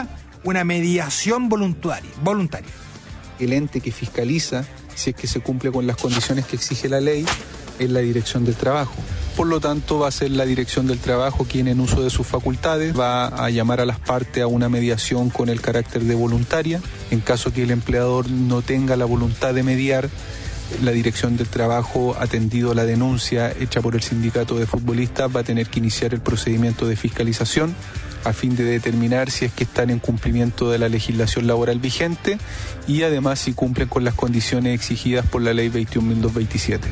una mediación voluntaria. voluntaria. El ente que fiscaliza si es que se cumple con las condiciones que exige la ley es la Dirección del Trabajo. Por lo tanto, va a ser la Dirección del Trabajo quien, en uso de sus facultades, va a llamar a las partes a una mediación con el carácter de voluntaria. En caso que el empleador no tenga la voluntad de mediar, la Dirección del Trabajo, atendido la denuncia hecha por el sindicato de futbolistas, va a tener que iniciar el procedimiento de fiscalización a fin de determinar si es que están en cumplimiento de la legislación laboral vigente y además si cumplen con las condiciones exigidas por la ley veintiún mil doscientos veintisiete.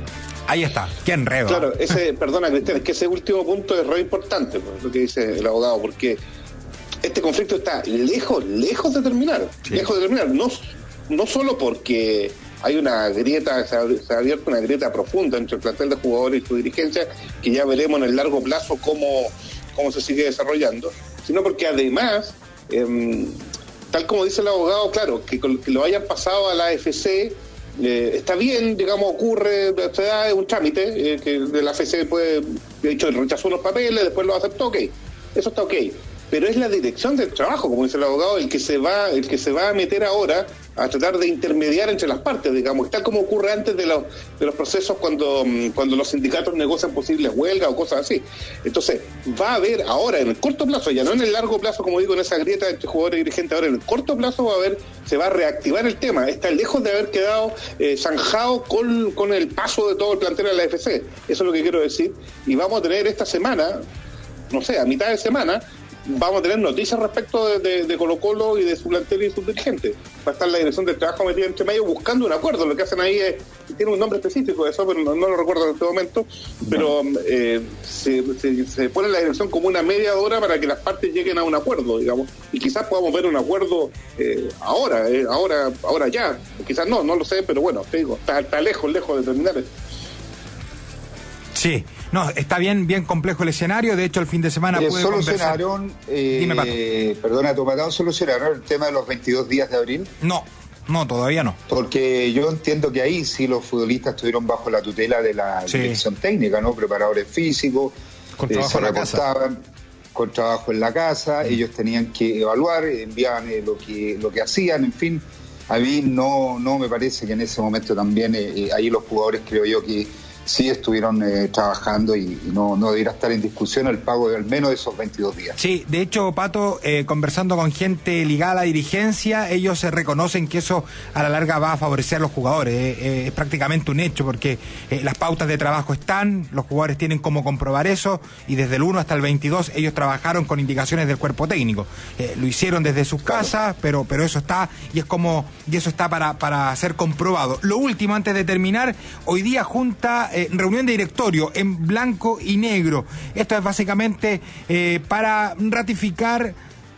Ahí está, qué enredo. Claro, ese, perdona Cristian, es que ese último punto es re importante, pues, lo que dice el abogado, porque este conflicto está lejos, lejos de terminar, sí. lejos de terminar, no, no solo porque hay una grieta, se ha, se ha abierto una grieta profunda entre el plantel de jugadores y su dirigencia, que ya veremos en el largo plazo cómo, cómo se sigue desarrollando, sino porque además, eh, tal como dice el abogado, claro, que, que lo hayan pasado a la A F C, Eh, está bien, digamos, ocurre, se da un trámite, eh, que de la A F C puede, de hecho, rechazó unos papeles, después lo aceptó, ok, eso está ok, pero es la Dirección del Trabajo, como dice el abogado, el que se va, el que se va a meter ahora a tratar de intermediar entre las partes, digamos, tal como ocurre antes de los de los procesos cuando, cuando los sindicatos negocian posibles huelgas o cosas así. Entonces, va a haber ahora, en el corto plazo, ya no en el largo plazo, como digo, en esa grieta entre jugadores y dirigentes, ahora en el corto plazo va a haber, se va a reactivar el tema. Está lejos de haber quedado eh, zanjado con, con el paso de todo el plantel a la A F C. Eso es lo que quiero decir. Y vamos a tener esta semana, no sé, a mitad de semana, vamos a tener noticias respecto de, de, de Colo Colo y de su plantel y sus dirigentes. Va a estar la Dirección del Trabajo metida entre medio buscando un acuerdo. Lo que hacen ahí es, tiene un nombre específico de eso, pero no, no lo recuerdo en este momento, pero eh, se, se, se pone la dirección como una mediadora para que las partes lleguen a un acuerdo, digamos, y quizás podamos ver un acuerdo eh, ahora, eh, ahora ahora ya, quizás no, no lo sé, pero bueno, te digo, está, está lejos, lejos de terminar esto. Sí, no, está bien, bien complejo el escenario. De hecho, el fin de semana eh, pude solucionaron, eh, Dime, Pato. Perdona, tu Pato, ¿solucionaron el tema de los veintidós días de abril? No, no, todavía no. Porque yo entiendo que ahí sí los futbolistas estuvieron bajo la tutela de la sí. dirección técnica, ¿no? Preparadores físicos, con eh, trabajo se en la casa. con trabajo en la casa, mm. ellos tenían que evaluar, enviaban eh, lo que lo que hacían, en fin. A mí no, no me parece que en ese momento también, eh, ahí los jugadores creo yo que sí estuvieron eh, trabajando y, y no, no debería estar en discusión el pago de al menos de esos veintidós días. Sí, de hecho, Pato, eh, conversando con gente ligada a la dirigencia, ellos se reconocen que eso a la larga va a favorecer a los jugadores. Eh, eh, es prácticamente un hecho porque eh, las pautas de trabajo están, los jugadores tienen cómo comprobar eso y desde el uno hasta el veintidós ellos trabajaron con indicaciones del cuerpo técnico. Eh, lo hicieron desde sus claro. casas, pero pero eso está y es como y eso está para, para ser comprobado. Lo último, antes de terminar, hoy día junta Eh, reunión de directorio en blanco y negro. Esto es básicamente eh, para ratificar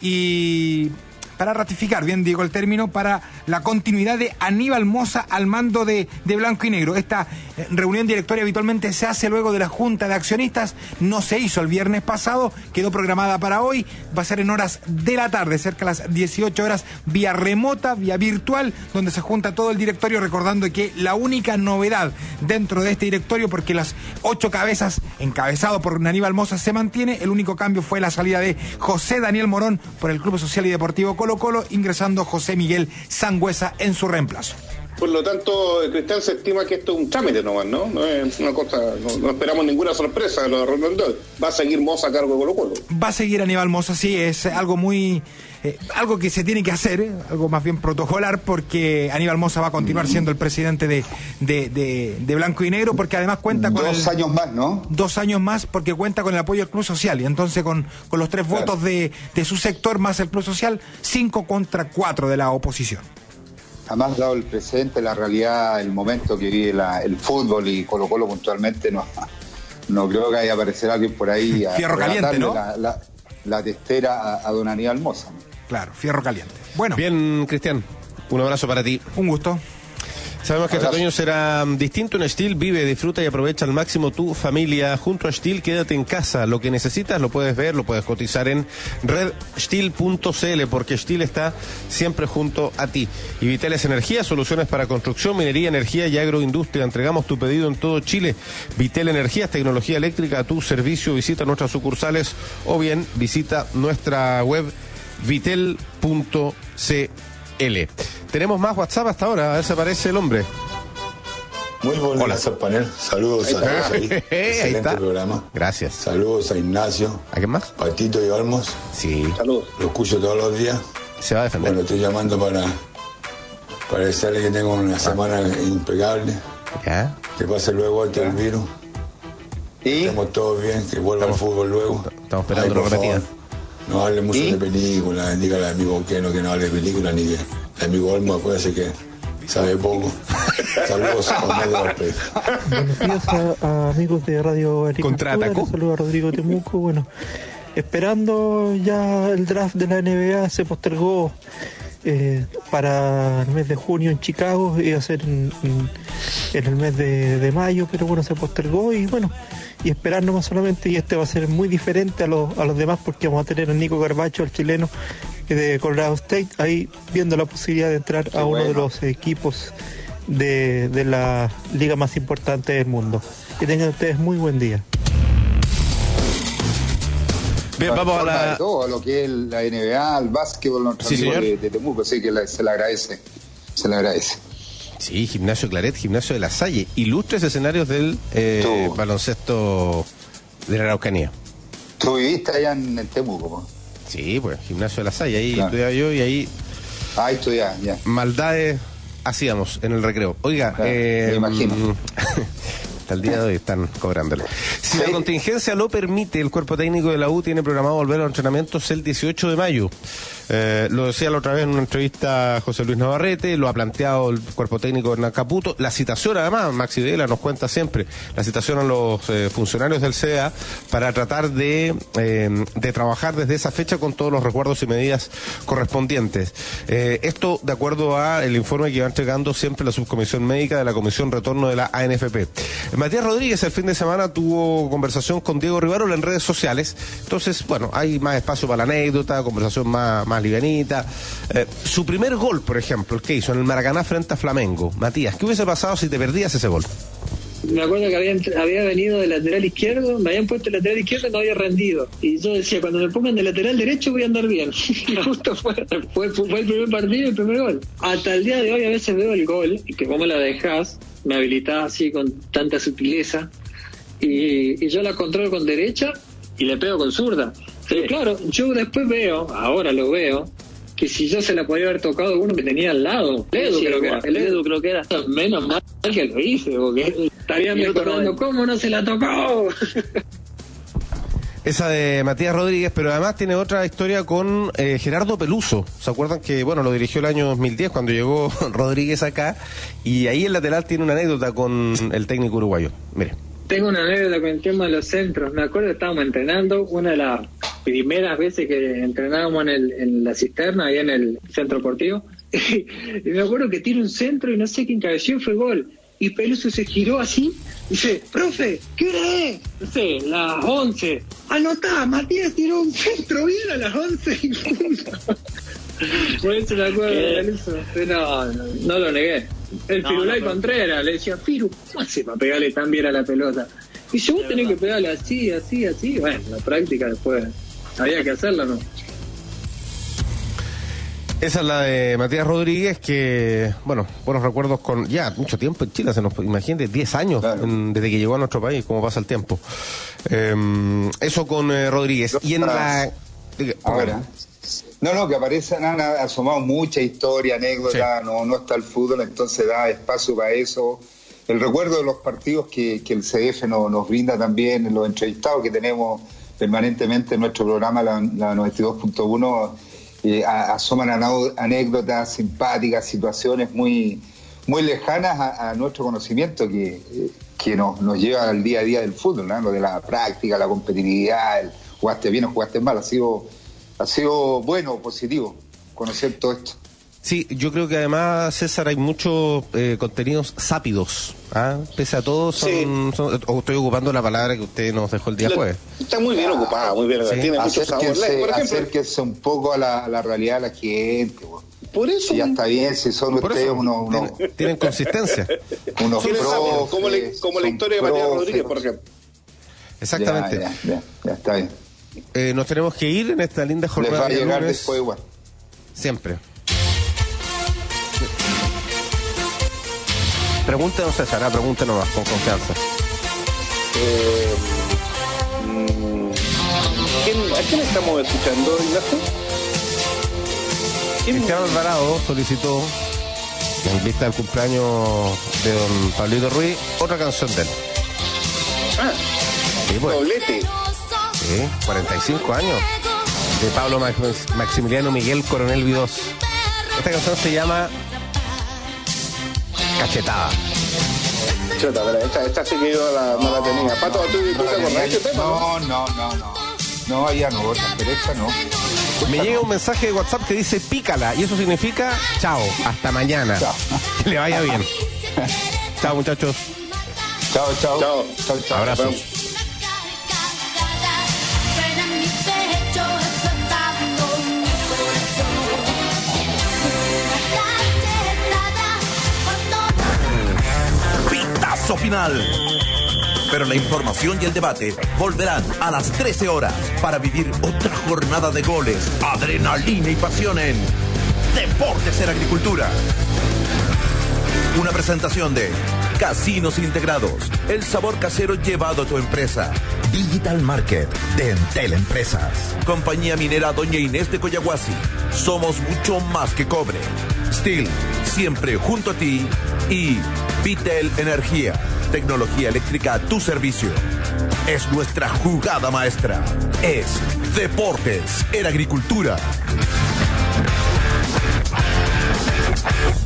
y para ratificar, bien digo el término, para la continuidad de Aníbal Mosa al mando de, de Blanco y Negro. Esta eh, reunión directoria habitualmente se hace luego de la Junta de Accionistas, no se hizo el viernes pasado, quedó programada para hoy, va a ser en horas de la tarde, cerca de las dieciocho horas, vía remota, vía virtual, donde se junta todo el directorio, recordando que la única novedad dentro de este directorio, porque las ocho cabezas, encabezado por Aníbal Mosa, se mantiene, el único cambio fue la salida de José Daniel Morón por el Club Social y Deportivo Colo Colo, ingresando José Miguel Sangüesa en su reemplazo. Por lo tanto, Cristian, se estima que esto es un trámite nomás, ¿no? No es una cosa, no, no esperamos ninguna sorpresa de lo de Rondón. Va a seguir Mosa a cargo de Colo Colo. Va a seguir Aníbal Mosa, sí, es algo muy... Eh, algo que se tiene que hacer, eh, algo más bien protocolar, porque Aníbal Mosa va a continuar siendo el presidente de, de, de, de Blanco y Negro, porque además cuenta con... Dos el, años más, ¿no? Dos años más, porque cuenta con el apoyo del Club Social, y entonces con, con los tres claro. votos de, de su sector más el Club Social, cinco contra cuatro de la oposición. Además, dado el presente, la realidad, el momento que vive la, el fútbol y Colo Colo puntualmente, no, no creo que haya aparecer alguien por ahí a Fierro caliente, ¿no? la, la, la testera a, a don Aníbal Mosa. Claro, fierro caliente. Bueno. Bien, Cristian, un abrazo para ti. Un gusto. Sabemos que este otoño será distinto en Steel. Vive, disfruta y aprovecha al máximo tu familia. Junto a Steel, quédate en casa. Lo que necesitas lo puedes ver, lo puedes cotizar en red steel punto c l, porque Steel está siempre junto a ti. Y Viteles Energía, soluciones para construcción, minería, energía y agroindustria. Entregamos tu pedido en todo Chile. Vitel Energía, tecnología eléctrica a tu servicio. Visita nuestras sucursales o bien visita nuestra web vitel punto c l. Tenemos más WhatsApp hasta ahora, a ver si aparece el hombre. Muy buenas noches, panel. Saludos ahí a todos ahí. ahí Excelente está. programa. Gracias. Saludos a Ignacio. ¿A quién más? Patito y Olmos. Sí. Saludos. Lo escucho todos los días. Se va a defender. Bueno, estoy llamando para, para decirle que tengo una semana ah. impecable. ¿Ya? Que pase luego antes del virus. ¿Y? Estamos todos bien, que vuelva al fútbol luego. Estamos esperando la repetida. No hable mucho ¿Y? de películas, dígale al amigo Keno que no hable de películas, ni que el amigo Olmo acuérdese que sabe poco. Saludos a Osvaldo López. Buenos días a, a amigos de Radio Agricultura. ¿Contraatacó? Saludos a Rodrigo Temuco. Bueno, esperando ya el draft de la N B A, se postergó eh, para el mes de junio en Chicago, iba a ser en, en, en el mes de, de mayo, pero bueno, se postergó y bueno, y esperar nomás solamente, y este va a ser muy diferente a los, a los demás porque vamos a tener a Nico Garbacho, el chileno de Colorado State, ahí viendo la posibilidad de entrar Qué a uno bueno. de los equipos de, de la liga más importante del mundo. Que tengan ustedes muy buen día. Bien, vamos a la... De todo, a lo que es la N B A, al básquetbol, nuestro Sí, amigo señor. de, de Temuco, así que la- se le agradece. Se le agradece. Sí, Gimnasio Claret, Gimnasio de la Salle. Ilustres escenarios del eh, baloncesto de la Araucanía. Tú viviste allá en, en Temuco, po. Sí, pues, Gimnasio de la Salle. Ahí Claro. estudiaba yo y ahí... Ahí estudiaba, ya. Maldades hacíamos en el recreo. Oiga, Claro, eh, me imagino. hasta el día de hoy están cobrándole. Si la contingencia lo permite, el cuerpo técnico de la U tiene programado volver a los entrenamientos el dieciocho de mayo. Eh, lo decía la otra vez en una entrevista a José Luis Navarrete, lo ha planteado el cuerpo técnico de Hernán Caputo. La citación, además, Maxi Vela nos cuenta siempre, la citación a los eh, funcionarios del C E A para tratar de, eh, de trabajar desde esa fecha con todos los resguardos y medidas correspondientes. Eh, esto de acuerdo a el informe que va entregando siempre la subcomisión médica de la Comisión Retorno de la A N F P. Matías Rodríguez el fin de semana tuvo conversación con Diego Rivarola en redes sociales, entonces, bueno, hay más espacio para la anécdota, conversación más, más livianita. Eh, su primer gol, por ejemplo, el que hizo en el Maracaná frente a Flamengo. Matías, ¿qué hubiese pasado si te perdías ese gol? Me acuerdo que había, había venido de lateral izquierdo, me habían puesto el lateral izquierdo y no había rendido. Y yo decía, cuando me pongan de lateral derecho voy a andar bien. Y justo fue, fue, fue el primer partido y el primer gol. Hasta el día de hoy a veces veo el gol y que como la dejás, me habilitás así con tanta sutileza. Y, y yo la controlo con derecha y le pego con zurda. Pero claro, yo después veo, ahora lo veo, que si yo se la podía haber tocado uno que tenía al lado. El Edu, Sí, creo que era. el Edu creo que era. Menos mal que lo hice, porque estarían Y otro recordando no. cómo no se la tocó. Esa de Matías Rodríguez, pero además tiene otra historia con eh, Gerardo Peluso. ¿Se acuerdan que, bueno, lo dirigió el año dos mil diez cuando llegó Rodríguez acá? Y ahí el lateral tiene una anécdota con el técnico uruguayo. Mire. Tengo una anécdota con el tema de los centros. Me acuerdo que estábamos entrenando una de las primeras veces que entrenábamos en, el, en la cisterna, ahí en el centro deportivo. Y me acuerdo que tiro un centro y no sé quién cabeció, fue gol. Y Peluso se giró así y dice, profe, ¿qué hora es? No sé, las once. Anotá, Matías tiró un centro bien a las once y punto. Por eso me acuerdo de Peluso. No, no, no lo negué. El No, Firulay no, no. Contreras le decía, Firu, ¿cómo hace para pegarle tan bien a la pelota? Y si vos tenés que pegarle así, así, así, bueno, la práctica después había que hacerla, ¿no? Esa es la de Matías Rodríguez, que, bueno, buenos recuerdos con ya mucho tiempo en Chile, se nos imagínate, diez años Claro. en- desde que llegó a nuestro país, cómo pasa el tiempo. Eh, eso con eh, Rodríguez. Y en la... diga, Ahora. No, no, que aparecen, han asomado mucha historia, anécdota, Sí. no, no está el fútbol, entonces da espacio para eso. El recuerdo de los partidos que, que el C D F no- nos brinda también, los entrevistados que tenemos permanentemente en nuestro programa, la, la noventa y dos punto uno, eh, a- asoman anau- anécdotas simpáticas, situaciones muy, muy lejanas a, a nuestro conocimiento que, eh, que nos, nos lleva al día a día del fútbol, ¿no? Lo de la práctica, la competitividad, el jugaste bien o jugaste mal, ha sido... Ha sido bueno, positivo, conocer todo esto. Sí, yo creo que además, César, hay muchos eh, contenidos sápidos. ¿Ah? Pese a todo, son, Sí. son- o estoy ocupando la palabra que usted nos dejó el día La- jueves. Está muy bien ocupada, muy bien. Sí. Tiene mucho sabor. Acérquense, Por ejemplo, acérquense un poco a la, a la realidad de la gente. Bueno. por eso. Si ya está bien, si son Por ustedes eso, unos, unos, tienen, tienen consistencia. unos Tiene sabor, profes, como, la- como la son historia de Matías profes. Rodríguez, por ejemplo. Exactamente. Ya, ya, ya, ya, está bien. eh, nos tenemos que ir en esta linda jornada. Les va a de llegar lunes. después igual. Siempre. Pregunta, don César, ah, pregunta nomás, con confianza. Eh, mm, ¿quién, ¿A quién estamos escuchando, Ignacio? Cristiano Alvarado solicitó, en vista del cumpleaños de don Pablito Ruiz, otra canción de él. Ah, sí, pues. Doblete. Sí, cuarenta y cinco años. De Pablo Max- Maximiliano Miguel Coronel Vidós. Esta canción se llama Cachetada. Chota, pero esta, esta sí que yo la, no la tenía. Pato, ¿tú, tú te acordás de este tema? No, no, no, no. No, ya no, pero esta no. Me llega un mensaje de WhatsApp que dice pícala, y eso significa chao, hasta mañana. Chao. Que le vaya bien. Chao, muchachos. Chao, chao. Chao, chao, chao. Abrazos. Pitazo final. Pero la información y el debate volverán a las trece horas para vivir otra jornada de goles, adrenalina y pasión en Deportes en Agricultura. Una presentación de Casinos Integrados, el sabor casero llevado a tu empresa. Digital Market de Entel Empresas. Compañía minera Doña Inés de Coyahuasi. Somos mucho más que cobre. Steel, siempre junto a ti. Y Vitel Energía, tecnología eléctrica a tu servicio. Es nuestra jugada maestra. Es Deportes en Agricultura.